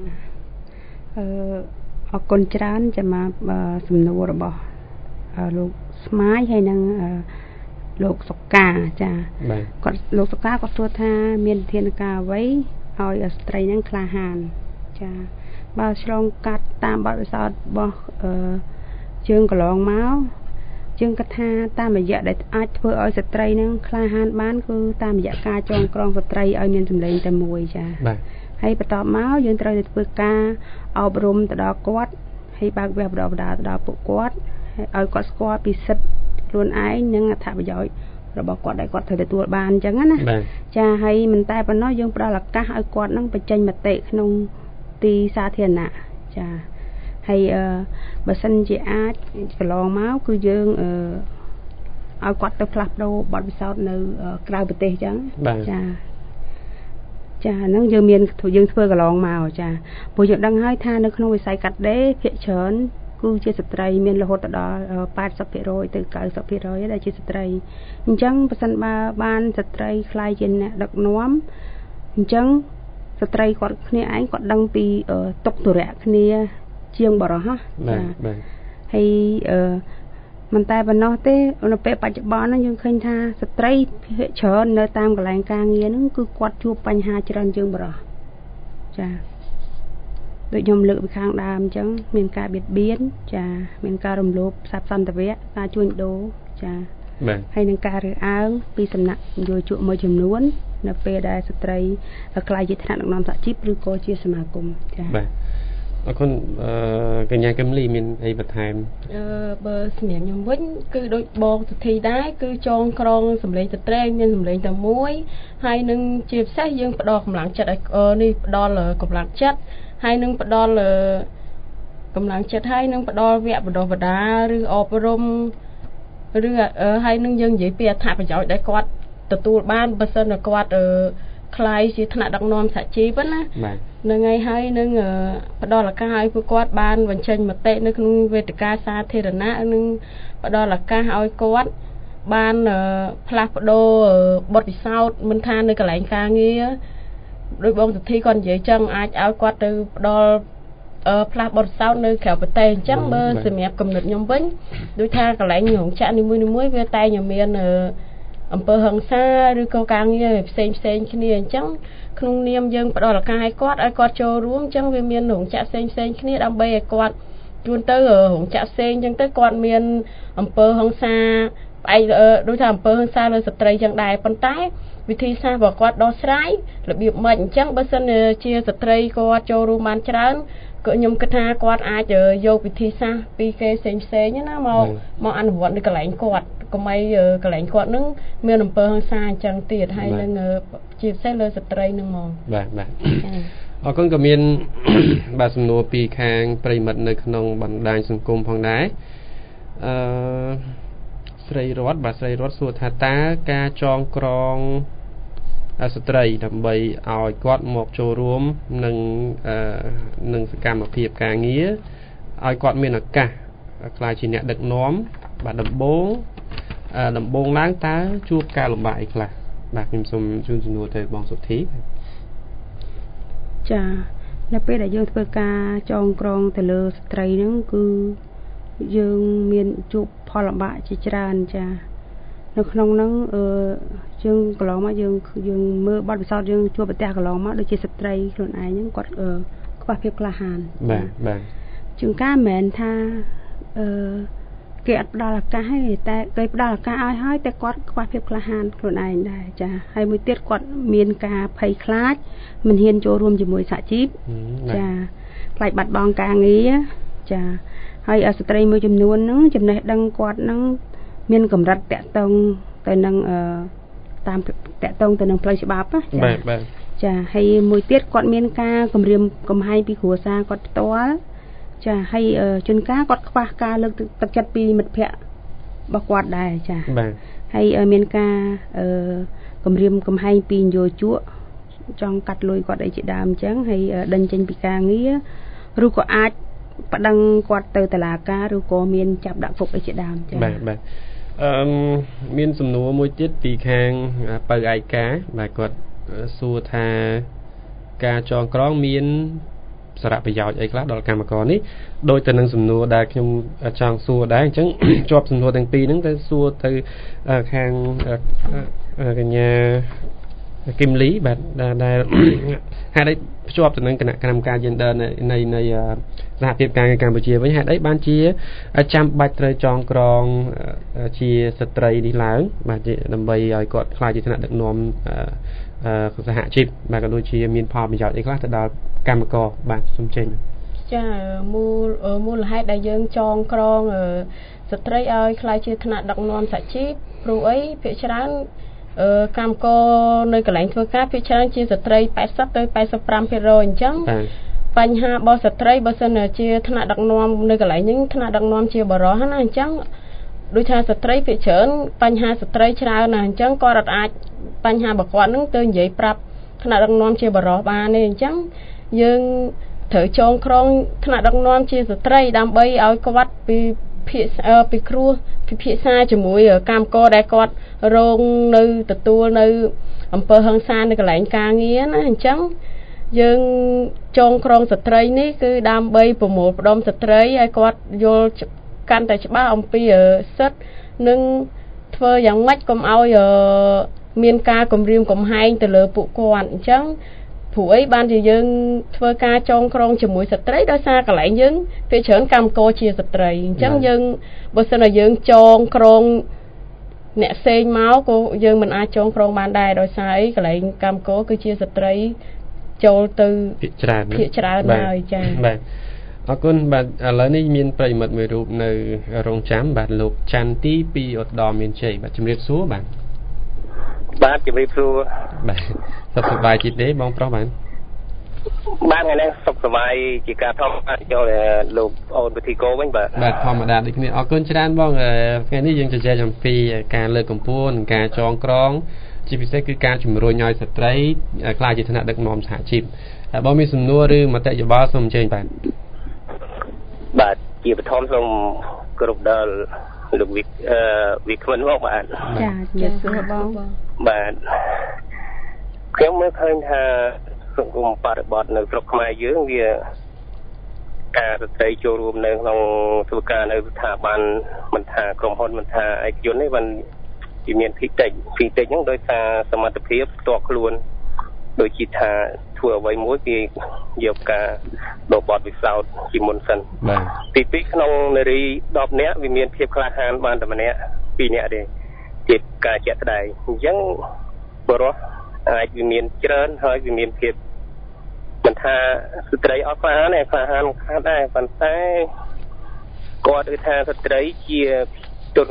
អរគុណច្រើនចាំមកសំណួររបស់លោកស្មាយហើយនឹងលោកសុកាចាគាត់លោកសុកាគាត់សួរថាមានវិធានការអ្វីឲ្យស្ត្រីហ្នឹងក្លាហានចាបើឆ្លងកាត់តាមបទពិសោធន៍របស់ជើងកន្លងមកជើងគិតថាតាមរយៈដែលអាចធ្វើឲ្យស្ត្រីហ្នឹងក្លាហានបានគឺតាមរយៈការចងក្រងស្ត្រីឲ្យមានសម្លេងតែមួយចាបាទហើយបន្ទាប់មកយើងត្រូវតែធ្វើការអប់រំទៅដល់គាត់ហើយបើកវគ្គបណ្ដុះបណ្ដាលទៅដល់ពួកគាត់ឲ្យគាត់ស្គាល់ពីសិទ្ធិខ្លួនឯងនិងអត្ថប្រយោជន៍របស់គាត់ដែលគាត់ត្រូវទទួលបានអញ្ចឹងណាចាហើយមិនតែប៉ុណ្ណោះយើងផ្ដល់ឱកាសឲ្យគាត់នឹងបញ្ចេញមតិក្នុងទីសាធារណៈចាហើយបើសិនជាអាចកន្លងមកគឺយើងឲ្យគាត់ទៅផ្លាស់ប្ដូរបទពិសោធន៍នៅក្រៅប្រទេសអញ្ចឹងចាហ្នឹងយើងធ្វើកន្លងមកចាព្រោះយើងដឹងហើយថានៅក្នុងវិស័យកាត់ដេរភាគច្រើនគឺជាស្ត្រីមានរហូតដល់ 80% ទៅ 90% ដែលជាស្ត្រីអញ្ចឹងបើសិនបើបានស្ត្រីខ្លាយជាអ្នកដឹកនាំអញ្ចឹងស្ត្រីគាត់គ្នាឯងគាត់ដឹងពីទុក្ខទរៈគ្នាជាងបរិសុទ្ធបាទហើយមិនតែប៉ុណ្ណោះទេនៅពេលបច្ចុប្បន្នយើងឃើញថាស្ត្រីភាគច្រើននៅតាមកន្លែងការងារហ្នឹងគឺគាត់ជួបបញ្ហាច្រើនជាងបរិសុទ្ធចាដូចខ្ញុំលើកពីខាងដើមអញ្ចឹងមានការបៀតបៀនចាមានការរំលោភទ្រព្យសន្តិវៈការជួញដូរចាហើយនឹងការរើសអើងពីសំណាក់យោជកមួយចំនួននៅពេលដែលស្ត្រីក្លាយជាថ្នាក់ដឹកនាំសហជីពឬក៏ជាសមាគមចាបាទអរគុណកញ្ញាកឹមលីមានអីបន្ថែមបើសម្រាប់ខ្ញុំវិញគឺដូចបងសុធីដែរគឺចងក្រងសម្លេងតត្រេងមានសម្លេងតែមួយហើយនឹងជាពិសេសយើងផ្ដល់កម្លាំងចិត្តឲ្យនេះផ្ដល់កម្លាំងចិត្តហើយនឹងផ្ដល់កម្លាំងចិត្តហើយនឹងផ្ដល់វគ្គបណ្ដុះបណ្ដាលឬអប់រំឬហើយនឹងយើងនិយាយពីអត្ថប្រយោជន៍ដែលគាត់ទទួលបានបើសិនតែគាត់ខ្លាយជាថ្នាក់ដឹកនាំសហជីពណាហ្នឹងហើយនឹងផ្ដល់ឱកាសឲ្យពួកគាត់បានបញ្ចេញមតិនៅក្នុងវេទិកាសាធារណៈនិងផ្ដល់ឱកាសឲ្យគាត់បានផ្លាស់ប្ដូរបទពិសោធន៍មិនថានៅកន្លែងការងារដោយបងសុធីគាត់និយាយចឹងអាចឲ្យគាត់ទៅផ្ដល់ផ្លាស់បទពិសោធន៍នៅក្រៅប្រទេសអញ្ចឹងបើសម្រាប់កំណត់ខ្ញុំវិញដូចថាកន្លែងរោងចក្រនីមួយៗវាតែមានអំពើហិង្សាឬក៏ការងារផ្សេងគ្នាអញ្ចឹងក្នុងនាមយើងផ្ដល់ឱកាសឲ្យគាត់ចូលរួមអញ្ចឹងវាមានរោងចក្រផ្សេងគ្នាដើម្បីឲ្យគាត់ជួនទៅរោងចក្រផ្សេងអញ្ចឹងទៅគាត់មានអំពើហិង្សាផ្អែកដូចថាអំពើហិង្សាលើស្ត្រីចឹងដែរប៉ុន្តែវិធីសាស្ត្ររបស់គាត់ដោះស្រាយរបៀបម៉េចអញ្ចឹងបើសិនជាស្ត្រីគាត់ចូលរួមបានច្រើនក៏ខ្ញុំគិតថាគាត់អាចយកវិធីសាស្ត្រពីគេផ្សេងណាមកអនុវត្តនៅកន្លែងគាត់កុំឲ្យកន្លែងគាត់នឹងមានអំពើហិង្សាអញ្ចឹងទៀតហើយនឹងជាពិសេសលើស្ត្រីនឹងហ្មងបាទអរគុណក៏មានបាទសំណួរពីខាងប្រិមិត្តនៅក្នុងបណ្ដាញសង្គមផងដែរស្រីរតសួរថាតើការចងក្រងស្ត្រីដើម្បីឲ្យគាត់មកចូលរួមនឹងសកម្មភាពការងារឲ្យគាត់មានឱកាសក្លាយជាអ្នកដឹកនាំបាទដំបូងឡើងតើជួបការលំបាកអីខ្លះបាទខ្ញុំសូមជូនសំណួរទៅបងសុធីចានៅពេលដែលយើងធ្វើការចងក្រងទៅលើស្ត្រីហ្នឹងគឺយើងមានជួបផលលំបាកជាច្រើនចានៅក្នុងហ្នឹងយើងកន្លងមកយើងមើលបទពិសោធន៍យើងជួបប្រទះកន្លងមកដូចជាស្ត្រីខ្លួនឯងហ្នឹងគាត់ខ្វះភាពក្លាហានបាទជួនកាលមិនមែនថាគេអត់ផ្ដល់ឱកាសទេតែគេផ្ដល់ឱកាសឲ្យហើយតែគាត់ខ្វះភាពក្លាហានខ្លួនឯងដែរចាហើយមួយទៀតគាត់មានការភ័យខ្លាចមិនហ៊ានចូលរួមជាមួយសហជីពចាខ្លាចបាត់បង់ការងារចាហើយស្ត្រីមួយចំនួនហ្នឹងចំណេះដឹងគាត់ហ្នឹងមានកម្រិតតាក់ទងទៅនឹងតាមតាក់ទងទៅនឹងផ្លូវច្បាប់ណាចាហើយមួយទៀតគាត់មានការគម្រាមកំហែងពីគ្រួសារគាត់ផ្ទាល់ចាហើយជួនកាលគាត់ខ្វះការលើកទឹកចិត្តពីមិត្តភ័ក្តិរបស់គាត់ដែរចាហើយមានការគម្រាមកំហែងពីនយោជកចង់កាត់លុយគាត់អីជាដើមអញ្ចឹងហើយដេញចេញពីការងារឬក៏អាចប្តឹងគាត់ទៅតុលាការឬក៏មានចាប់ដាក់គុកអីជាដើមចាបាទមានសំណួរមួយទៀតពីខាងបើឯកាបាទគាត់សួរថាការចងក្រងមានសារៈប្រយោជន៍អីខ្លះដល់កម្មករនេះដោយទៅនឹងសំណួរដែលខ្ញុំចង់សួរដែរអញ្ចឹងជាប់សំណួរទាំងពីរហ្នឹងទៅសួរទៅខាងកញ្ញាគឹមលីបាទដែលហេតុអីភ្ជាប់ទៅនឹងគណៈកម្មការ Gender នៃសហភាពការងារកម្ពុជាវិញហេតុអីបានជាចាំបាច់ត្រូវចងក្រងជាស្ត្រីនេះឡើងបាទដើម្បីឲ្យគាត់ខ្លាចជាថ្នាក់ដឹកនាំសហជីពបាទក៏ដូចជាមានផលប្រយោជន៍អីខ្លះទៅដល់កម្មករបាទសូមចេញចាមូលហេតុដែលយើងចងក្រងស្ត្រីឲ្យខ្លាចជាថ្នាក់ដឹកនាំសហជីពព្រោះអីភាគច្រើនកម្មករនៅកន្លែងធ្វើការភាគច្រើនជាស្ត្រី80ទៅ85%អញ្ចឹងបញ្ហារបស់ស្ត្រីបើសិនជាថ្នាក់ដឹកនាំនៅកន្លែងហ្នឹងថ្នាក់ដឹកនាំជាបរិសុទ្ធណាអញ្ចឹងដូចថាស្ត្រីភាគច្រើនបញ្ហាស្ត្រីច្រើនណាអញ្ចឹងគាត់អាចបញ្ហារបស់គាត់ហ្នឹងទៅនិយាយប្រាប់ថ្នាក់ដឹកនាំជាបរិសុទ្ធបានទេអញ្ចឹងយើងត្រូវចងក្រងថ្នាក់ដឹកនាំជាស្ត្រីដើម្បីឲ្យគាត់ពីគ្រោះពិភាក្សាជាមួយកម្មករដែលគាត់រងនៅទទួលនៅអំពើហិង្សានៅកន្លែងការងារណាអញ្ចឹងយើងចងក្រងស្ត្រីនេះគឺដើម្បីប្រមូលផ្ដុំស្ត្រីឲ្យគាត់យល់កាន់តែច្បាស់អំពីសិទ្ធិនិងធ្វើយ៉ាងម៉េចកុំឲ្យមានការគំរាមកំហែងទៅលើពួកគាត់អញ្ចឹងព្រោះអីបានជាយើងធ្វើការចងក្រងជាមួយស្ត្រីដោយសារកន្លែងយើងពេលច្រើនកម្មករជាស្ត្រីអញ្ចឹងយើងបើសិនជាយើងចងក្រងអ្នកផ្សេងមកក៏យើងមិនអាចចងក្រងបានដែរដោយសារអីកន្លែងកម្មករគឺជាស្ត្រីចូលទៅភាគច្រើនហើយចា៎បាទអរគុណបាទឥឡូវនេះមានប្រិមិត្តមួយរូបនៅរងចាំបាទលោកច័ន្ទទីពីឧត្តរមានជ័យបាទជំរាបសួរបាទជំរាបសួរបាទសុខសប្បាយជីទេបងប្រុសបាទថ្ងៃនេះសុខសប្បាយជាការធម្មតាចូលលោកអូនវិធីកោវិញបាទធម្មតាដូចគ្នាអរគុណច្រើនបងថ្ងៃនេះយើងជជែកអំពីការលើកកម្ពស់និងការចងក្រងជាពិសេសគឺការជំរុញឲ្យស្ត្រីក្លាយជាថ្នាក់ដឹកនាំសហជីពបងមានសំណួរឬមតិយោបល់សូមអញ្ជើញបាទជាបឋមសូមគោរពដល់លោកវិក្កាមមកបាទចាជំរាបសួរបងបាទខ្ញុំមើលឃើញថាសង្គមបរិបទនៅស្រុកខ្មែរយើងវាការស្ត្រីចូលរួមនៅក្នុងធ្វើការនៅស្ថាប័នមិនថាក្រុមហ៊ុនមិនថាឯកជនទេបានជាមានភីតិចហ្នឹងដោយសារសមត្ថភាពផ្ទាល់ខ្លួនដូចជាថាធ្វើអ្វីមួយគេយកការដកបទវិសោធន៍ជាមុនសិនបាទទី2ក្នុងនារី10នាក់វាមានភាពក្លាហានបានតែម្នាក់2នាក់ទេជាការជាក់ស្ដែងអញ្ចឹងបរិសុទ្ធអាចវាមានច្រើនហើយវាមានភាពមិនថាស្ត្រីអត់ក្លាហានទេក្លាហានខាតដែរប៉ុន្តែគាត់គឺថាស្ត្រីជាទុន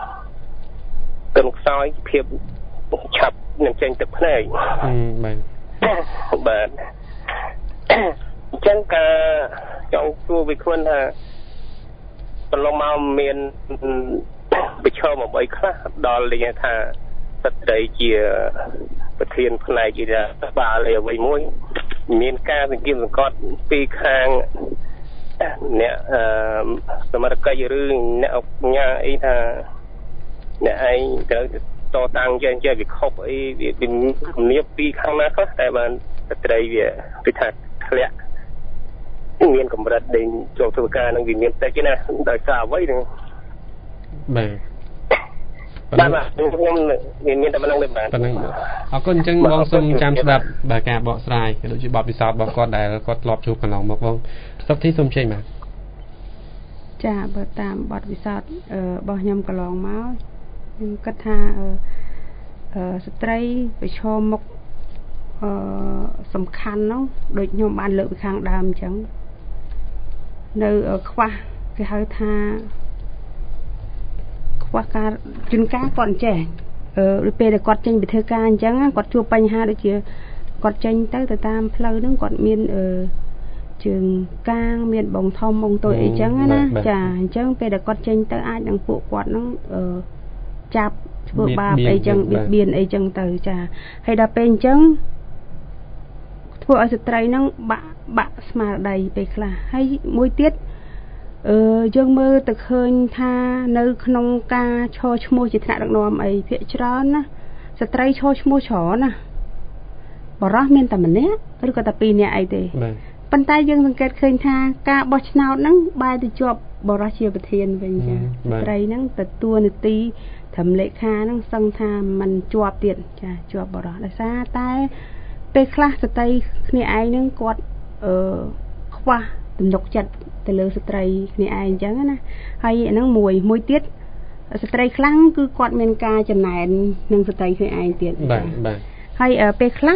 ខ្សោយភាពឆាប់នឹងចេញទឹកភ្នែកបាទអញ្ចឹងការចង់សួរវិក្កាមថាបន្លំមកមានប្រឈមអ្វីខ្លះដល់លីថាស្ត្រីជាប្រធានផ្នែកបាលអ្វីមួយមានការសង្កេតសង្កត់ពីខាងអ្នកសមត្ថកិច្ចឬអ្នកអង្គការអីថាអ្នកឯងត្រូវតតាំងចេះវាខុសអីវាគំនាបពីខាងណាខ្លះតែបានស្ត្រីវាគឺថាធ្លាក់មានកម្រិតដែលចូលធ្វើការនឹងវាមានតិចណាដោយសារអ្វីហ្នឹងបាទខ្ញុំមានតែប៉ុណ្្នឹងទេបាទប៉ុណ្្នឹងអរគុណអញ្ចឹងបងសូមចាំស្ដាប់បើការបកស្រាយក៏ដូចជាបទពិសោធន៍របស់គាត់ដែលគាត់ធ្លាប់ជួបកន្លងមកបងសុខធីសូមជ័យបាទចាបើតាមបទពិសោធន៍របស់ខ្ញុំកន្លងមកខ្ញុំគិតថាស្ត្រីប្រឈមមុខសំខាន់នោះដូចខ្ញុំបានលើកពីខាងដើមអញ្ចឹងនៅខ្វះគេហៅថាខ្វះការជួនកាលគាត់ចេះដូចពេលដែលគាត់ចេញពីធ្វើការអញ្ចឹងគាត់ជួបបញ្ហាដូចជាគាត់ចេញទៅតាមផ្លូវហ្នឹងគាត់មានជើងកាងមានបងធំបងតូចអីចឹងណាចាអញ្ចឹងពេលដែលគាត់ចេញទៅអាចនឹងពួកគាត់ហ្នឹងចាប់ធ្វើបាបអីចឹងបៀតបៀនអីចឹងទៅចាហើយដល់ពេលអញ្ចឹងធ្វើឲ្យស្ត្រីហ្នឹងបាក់ស្មារតីពេលខ្លះហើយមួយទៀតយើងមើលទៅឃើញថានៅក្នុងការឈរឈ្មោះជាថ្នាក់ដឹកនាំអីភាគច្រើនណាស្ត្រីឈរឈ្មោះច្រើនណាបរិះមានតែម្នាក់ឬក៏តែពីរនាក់អីទេប៉ុន្តែយើងសង្កេតឃើញថាការបោះឆ្នោតហ្នឹងបែរទៅជាប់បរិះជាប្រធានវិញចាស្ត្រីហ្នឹងទទួលនីតិត្រឹមលេខាហ្នឹងសឹងថាมันជាប់ទៀតចាជាប់បរិះដោយសារតែពេលខ្លះស្ត្រីគ្នាឯងហ្នឹងគាត់ខ្វះទំនុកចិត្តទៅលើស្ត្រីគ្នាឯងអញ្ចឹងណាហើយអាហ្នឹងមួយទៀតស្ត្រីខ្លះគឺគាត់មានការចំណែននឹងស្ត្រីគ្នាឯងទៀតបាទហើយពេលខ្លះ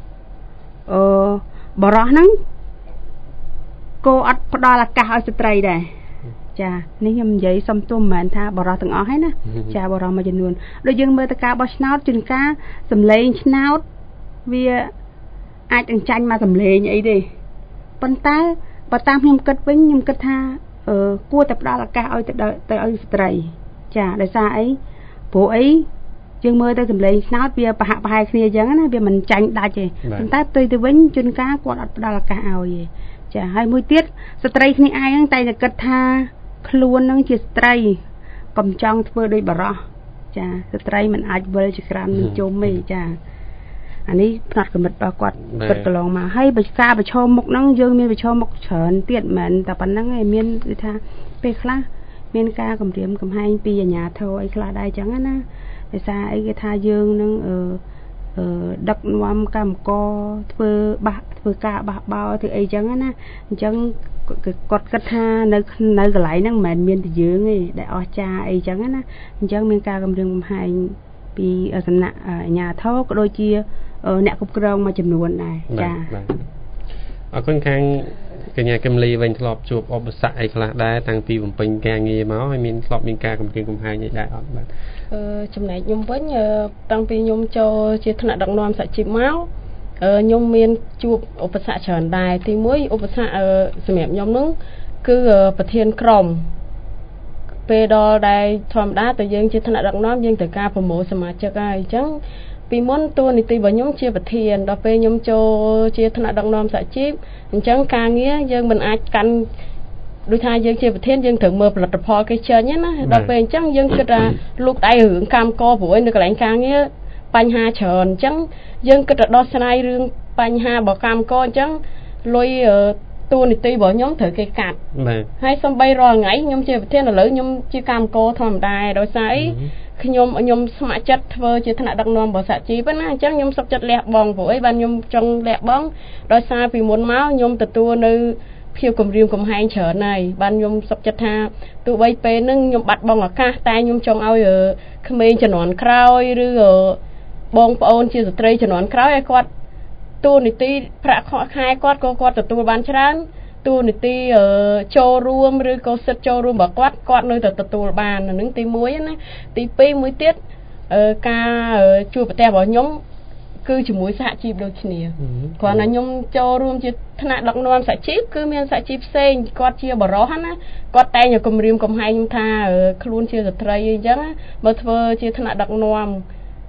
បរិះហ្នឹងក៏អត់ផ្ដល់ឱកាសឲ្យស្ត្រីដែរចានេះខ្ញុំនិយាយសំទោសមិនមែនថាបរិះទាំងអស់ហ្នឹងណាចាបរិះមួយចំនួនដូចយើងមើលទៅការបោះឆ្នោតជួនកាលសម្លេងឆ្នោតវាអាចនឹងចាញ់មកសម្លេងអីទេប៉ុន្តែបើតាមខ្ញុំគិតវិញខ្ញុំគិតថាគួរតែផ្ដល់ឱកាសឲ្យទៅឲ្យស្ត្រីចាដោយសារអីព្រោះអីយើងមើលទៅសម្លេងឆ្នោតវាប្រហាក់ប្រហែលគ្នាអញ្ចឹងណាវាមិនចាញ់ដាច់ទេប៉ុន្តែផ្ទុយទៅវិញជួនកាលគាត់អត់ផ្ដល់ឱកាសឲ្យទេចាហើយមួយទៀតស្ត្រីគ្នាឯងហ្នឹងតែគិតថាខ្លួននឹងជាស្ត្រីកុំចង់ធ្វើដូចបរិះចាស្ត្រីមិនអាចវិលជាក្រាននឹងជុំទេចាអានេះផ្នែកកម្រិតរបស់គាត់គិតកន្លងមកហើយបើការប្រឈមមុខហ្នឹងយើងមានប្រឈមមុខច្រើនទៀតមិនតែប៉ុណ្ណឹងឯងមានគឺថាពេលខ្លះមានការគំរាមកំហែងពីអាជ្ញាធរអីខ្លះដែរអញ្ចឹងណាដោយសារអីគេថាយើងនឹងដឹកនាំកម្មករធ្វើការបះបោធ្វើអីចឹងណាអញ្ចឹងគាត់គិតថានៅកន្លែងហ្នឹងមិនមែនមានតែយើងទេដែលអស្ចារ្យអីចឹងណាអញ្ចឹងមានការគំរាមកំហែងពីសំណាក់អាជ្ញាធរក៏ដូចជាអ្នកគ្រប់គ្រងមួយចំនួនដែរចាអរគុណខាងកញ្ញាកឹមលីវិញធ្លាប់ជួបឧបសគ្គអីខ្លះដែរតាំងពីបំពេញការងារមកហើយមានធ្លាប់មានការគំរាមកំហែងអីដែរអត់បាទចំណែកខ្ញុំវិញតាំងពីខ្ញុំចូលជាថ្នាក់ដឹកនាំសហជីពមកខ្ញុំមានជួបឧបសគ្គច្រើនដែរទី1ឧបសគ្គសម្រាប់ខ្ញុំនោះគឺប្រធានក្រុមពេលដល់ដែលធម្មតាតែយើងជាថ្នាក់ដឹកនាំយើងត្រូវការប្រមូលសមាជិកហើយអញ្ចឹងពីមុនតួនាទីរបស់ខ្ញុំជាប្រធានដល់ពេលខ្ញុំចូលជាថ្នាក់ដឹកនាំសហជីពអញ្ចឹងការងារយើងមិនអាចកាន់ដូចថាយើងជាប្រធានយើងត្រូវមើលផលិតផលគេចេញណាដល់ពេលអញ្ចឹងយើងគិតថាលោកដៃរឿងកម្មករព្រោះនៅកន្លែងការងារបញ្ហាច្រើនអញ្ចឹងយើងគិតទៅដោះស្រាយរឿងបញ្ហារបស់កម្មករអញ្ចឹងលុយតួនាទីរបស់ខ្ញុំត្រូវគេកាត់ហើយសំបីរាល់ថ្ងៃខ្ញុំជាប្រធានឥឡូវខ្ញុំជាកម្មករធម្មតាដោយសារអីខ្ញុំស្ម័គ្រចិត្តធ្វើជាថ្នាក់ដឹកនាំរបស់សហជីពណាអញ្ចឹងខ្ញុំសុខចិត្តលះបង់ព្រោះអីបានខ្ញុំចង់លះបង់ដោយសារពីមុនមកខ្ញុំទទួលនៅភាពគំរាមកំហែងច្រើនហើយបានខ្ញុំសុខចិត្តថាទោះបីពេលហ្នឹងខ្ញុំបាត់បង់ឱកាសតែខ្ញុំចង់ឲ្យក្មេងជំនាន់ក្រោយឬបងប្អូនជាស្ត្រីជំនាន់ក្រោយឲ្យគាត់តួនាទីប្រាក់ខែគាត់ក៏គាត់ទទួលបានច្រើនតួនាទីចូលរួមឬក៏សិទ្ធិចូលរួមរបស់គាត់នៅតែទទួលបានអានឹងទី1ណាទី2មួយទៀតការជួបប្រទេសរបស់ខ្ញុំគឺជាមួយសហជីពដូចគ្នាគ្រាន់តែខ្ញុំចូលរួមជាថ្នាក់ដឹកនាំសហជីពគឺមានសហជីពផ្សេងគាត់ជាបរិះណាគាត់តែងតែគំរាមកំហែងខ្ញុំថាខ្លួនជាស្ត្រីអីចឹងបើធ្វើជាថ្នាក់ដឹកនាំ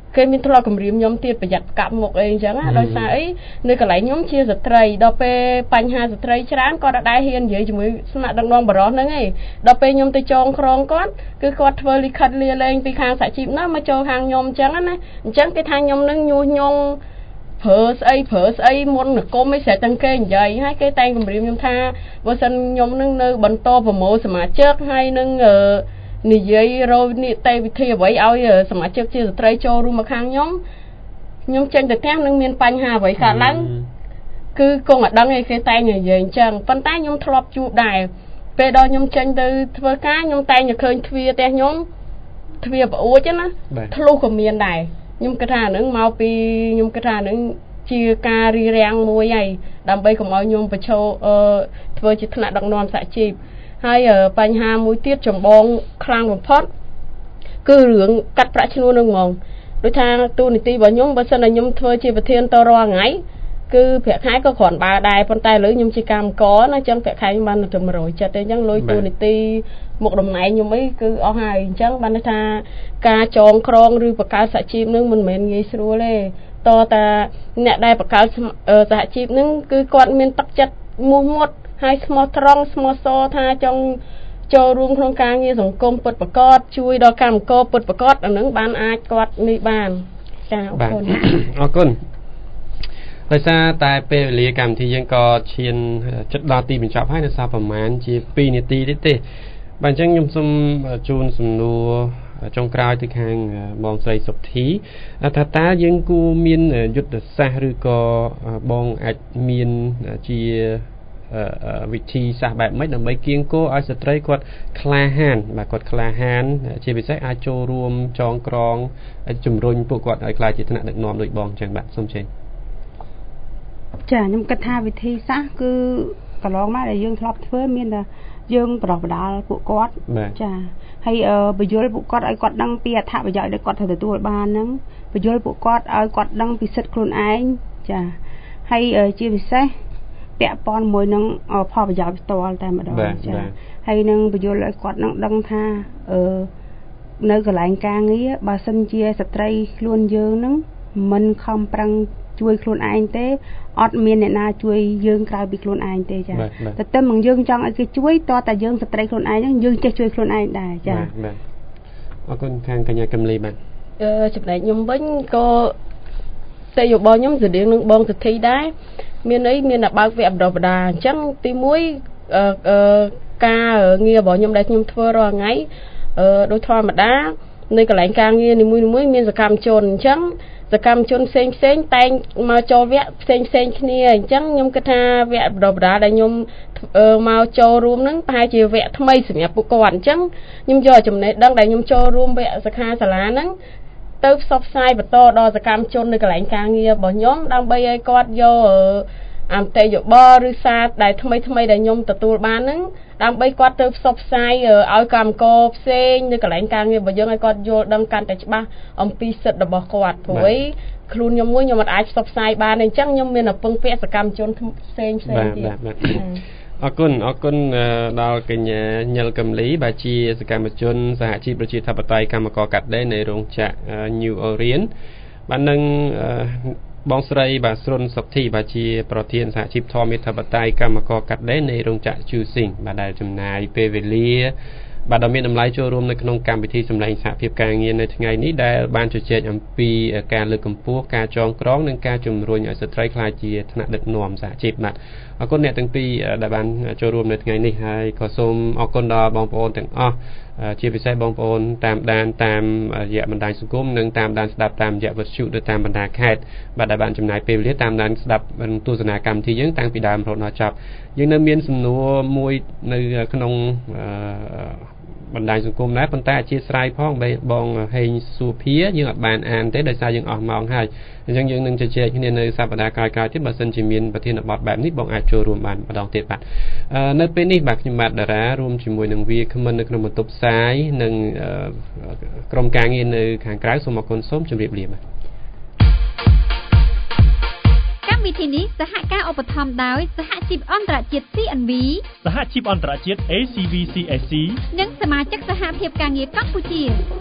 គេមានធ្លាប់គម្រាមខ្ញុំទៀតប្រយ័ត្នកាប់មុខអីអញ្ចឹងដោយសារអីនៅកន្លែងខ្ញុំជាស្ត្រីដល់ពេលបញ្ហាស្ត្រីច្រើនគាត់អត់ដែរហ៊ាននិយាយជាមួយស្នាក់ដឹកនាំបរិសុទ្ធហ្នឹងឯងដល់ពេលខ្ញុំទៅចងក្រងគាត់គឺគាត់ធ្វើលិខិតលាលែងពីខាងសហជីពណាមកចូលខាងខ្ញុំអញ្ចឹងណាអញ្ចឹងគេថាខ្ញុំនឹងញុះញង់ប្រើស្អីមុននគមអីស្រេចទាំងគេនិយាយហើយគេតែងគម្រាមខ្ញុំថាបើសិនខ្ញុំនឹងនៅបន្តប្រមូលសមាជិកហើយនឹងនិយាយរកនីតិវិធីអ្វីឲ្យសមាជិកជាស្ត្រីចូលរួមមកខាងខ្ញុំចេញទៅផ្ទះនឹងមានបញ្ហាអ្វីកើតឡើងគឺគង់តែដឹងឯគេតែងនិយាយអញ្ចឹងប៉ុន្តែខ្ញុំធ្លាប់ជួបដែរពេលដល់ខ្ញុំចេញទៅធ្វើការខ្ញុំតែងតែឃើញទ្វារផ្ទះខ្ញុំទ្វារប្អួចណាធ្លុះក៏មានដែរខ្ញុំគិតថាហ្នឹងមកពីខ្ញុំគិតថាហ្នឹងជាការរីរាំងមួយហើយដើម្បីកុំឲ្យខ្ញុំប្រឈមធ្វើជាថ្នាក់ដឹកនាំសហជីពហើយបញ្ហាមួយទៀតចម្បងខ្លាំងបំផុតគឺរឿងកាត់ប្រាក់ឈ្នួលនឹងហ្មងដូចថាទូនីតិរបស់ខ្ញុំបើសិនតែខ្ញុំធ្វើជាប្រធានតរាល់ថ្ងៃគឺប្រាក់ខែក៏គ្រាន់បើដែរប៉ុន្តែឥឡូវខ្ញុំជាកម្មករណាអញ្ចឹងប្រាក់ខែខ្ញុំបានទៅ170ទេអញ្ចឹងលុយទូនីតិមុខតំណែងខ្ញុំអីគឺអស់ហើយអញ្ចឹងបានថាការចងក្រងឬបង្កើតសហជីពនឹងមិនមែនងាយស្រួលទេតើតាអ្នកដែលបង្កើតសហជីពនឹងគឺគាត់មានទឹកចិត្តមោះមុតហើយស្មោះត្រង់ស្មោះសរថាចង់ចូលរួមក្នុងការងារសង្គមពិតប្រាកដជួយដល់កម្មករពិតប្រាកដអានឹងបានអាចគាត់នេះបានចាអរគុណអរគុណដោយសារតែពេលវេលាកម្មវិធីយើងក៏ឈានជិតដល់ទីបញ្ចប់ហើយនៅសល់ប្រហែលជា2នាទីទេបាទអញ្ចឹងខ្ញុំសូមជូនសំណួរចុងក្រោយទៅខាងបងស្រីសុខធីថាតើយើងគួរមានយុទ្ធសាស្ត្រឬក៏បងអាចមានជាវិធីសាស្ត្របែបម៉េចដើម្បីគៀងគោឲ្យស្ត្រីគាត់ក្លាហានបាទគាត់ក្លាហានជាពិសេសអាចចូលរួមចងក្រងជំរុញពួកគាត់ឲ្យក្លាយជាថ្នាក់ដឹកនាំដូចបងអញ្ចឹងបាទសូមជឿចាខ្ញុំគិតថាវិធីសាស្ត្រគឺកន្លងមកដែលយើងធ្លាប់ធ្វើមានតែយើងបដោះបដាលពួកគាត់ចាហើយបញ្យល់ពួកគាត់ឲ្យគាត់ដឹងពីអត្ថប្រយោជន៍ដែលគាត់ត្រូវទទួលបានហ្នឹងបញ្យល់ពួកគាត់ឲ្យគាត់ដឹងពីសិទ្ធិខ្លួនឯងចាហើយជាពិសេសពាក់ព័ន្ធមួយនឹងផលប្រយោជន៍ផ្ទាល់តែម្ដងចាហើយនឹងបញ្យល់ឲ្យគាត់នឹងដឹងថានៅកន្លែងការងារបើសិនជាស្ត្រីខ្លួនយើងនឹងមិនខំប្រឹងជួយខ្លួនឯងទេអត់មានអ្នកណាជួយយើងក្រៅពីខ្លួនឯងទេចាតែតែមកយើងចង់ឲ្យគេជួយតតែយើងស្ត្រីខ្លួនឯងហ្នឹងយើងចេះជួយខ្លួនឯងដែរចាបាទអរគុណខាងកញ្ញាកំលីបាទចំណែកខ្ញុំវិញក៏តែយោបល់ខ្ញុំស្តៀងនឹងបងសុធីដែរមានអីមានតែបើកវគ្គបណ្ដុះបណ្ដាលអញ្ចឹងទី1ការងាររបស់ខ្ញុំដែលខ្ញុំធ្វើរាល់ថ្ងៃដូចធម្មតានៅកន្លែងការងារនីមួយៗមានសកម្មជនអញ្ចឹងសកម្មជនផ្សេងតែងមកចូលវគ្គផ្សេងគ្នាអញ្ចឹងខ្ញុំគិតថាវគ្គបណ្ដុះបណ្ដាលដែលខ្ញុំមកចូលរួមហ្នឹងប្រហែលជាវគ្គថ្មីសម្រាប់ពួកគាត់អញ្ចឹងខ្ញុំយកចំណេះដឹងដែលខ្ញុំចូលរួមវគ្គសិក្ខាសាលាហ្នឹងទៅផ្សព្វផ្សាយបន្តដល់សកម្មជននៅកន្លែងការងាររបស់ខ្ញុំដើម្បីឲ្យគាត់យកអន្តរយោបល់ឬសារដែលថ្មីដែលខ្ញុំទទួលបានហ្នឹងដើម្បីគាត់ទៅផ្សព្វផ្សាយឲ្យកម្មករផ្សេងនៅកន្លែងការងាររបស់យើងឲ្យគាត់យល់ដឹងកាន់តែច្បាស់អំពីសិទ្ធិរបស់គាត់ព្រោះអីខ្លួនខ្ញុំមួយខ្ញុំមិនអាចផ្សព្វផ្សាយបានទេអញ្ចឹងខ្ញុំមានតែពឹងពាក់សកម្មជនផ្សេងទៀតអរគុណដល់កញ្ញាញិលកំលីបាទជាសកម្មជនសហជីពប្រជាធិបតេយ្យកម្មករកាត់ដេរនៃរោងចក្រ New Orient បាទនឹងបងស្រីបាទស្រុនសុខធីបាទជាប្រធានសហជីពធម្មធិបតេយ្យកម្មករកាត់ដេរនៃរោងចក្រ Choosing បាទដែលចំណាយពេលវេលាបាទដ៏មានតម្លៃចូលរួមនៅក្នុងកម្មវិធីសម្លេងសហភាពការងារនៅថ្ងៃនេះដែលបានជជែកអំពីការលើកកម្ពស់ការចងក្រងនិងការជំរុញឲ្យស្ត្រីក្លាយជាថ្នាក់ដឹកនាំសហជីពបាទអរគុណអ្នកទាំងពីរដែលបានចូលរួមនៅថ្ងៃនេះហើយក៏សូមអរគុណដល់បងប្អូនទាំងអស់ជាពិសេសបងប្អូនតាមដានតាមរយៈបណ្ដាញសង្គមនិងតាមដានស្ដាប់តាមរយៈវិទ្យុឬតាមបណ្ដាខេត្តបាទដែលបានចំណាយពេលវេលាតាមដានស្ដាប់ទស្សនាកម្មវិធីយើងតាំងពីដើមរហូតដល់ចប់យើងនៅមានសំណួរមួយនៅក្នុងបណ្ដាញសង្គមដែរប៉ុន្តែអធិស្ឋានផងបងហេងសួរភាយើងអត់បានអានទេដោយសារយើងអស់ម៉ោងហើយអញ្ចឹងយើងនឹងជជែកគ្នានៅសប្ដាហ៍ក្រោយៗទៀតបើសិនជាមានប្រធានបទបែបនេះបងអាចចូលរួមបានម្ដងទៀតបាទនៅពេលនេះបាទខ្ញុំបាទតារារួមជាមួយនឹងវាគ្មិននៅក្នុងបន្ទប់ផ្សាយនិងក្រុមការងារនៅខាងក្រៅសូមអរគុណសូមជម្រាបលាបាទកម្មវិធីនេះសហការឧបត្ថម្ភដោយសហជីពអន្តរជាតិ CNV សហជីពអន្តរជាតិ ACVCSC និងសមាជិកសហភាពការងារកម្ពុជា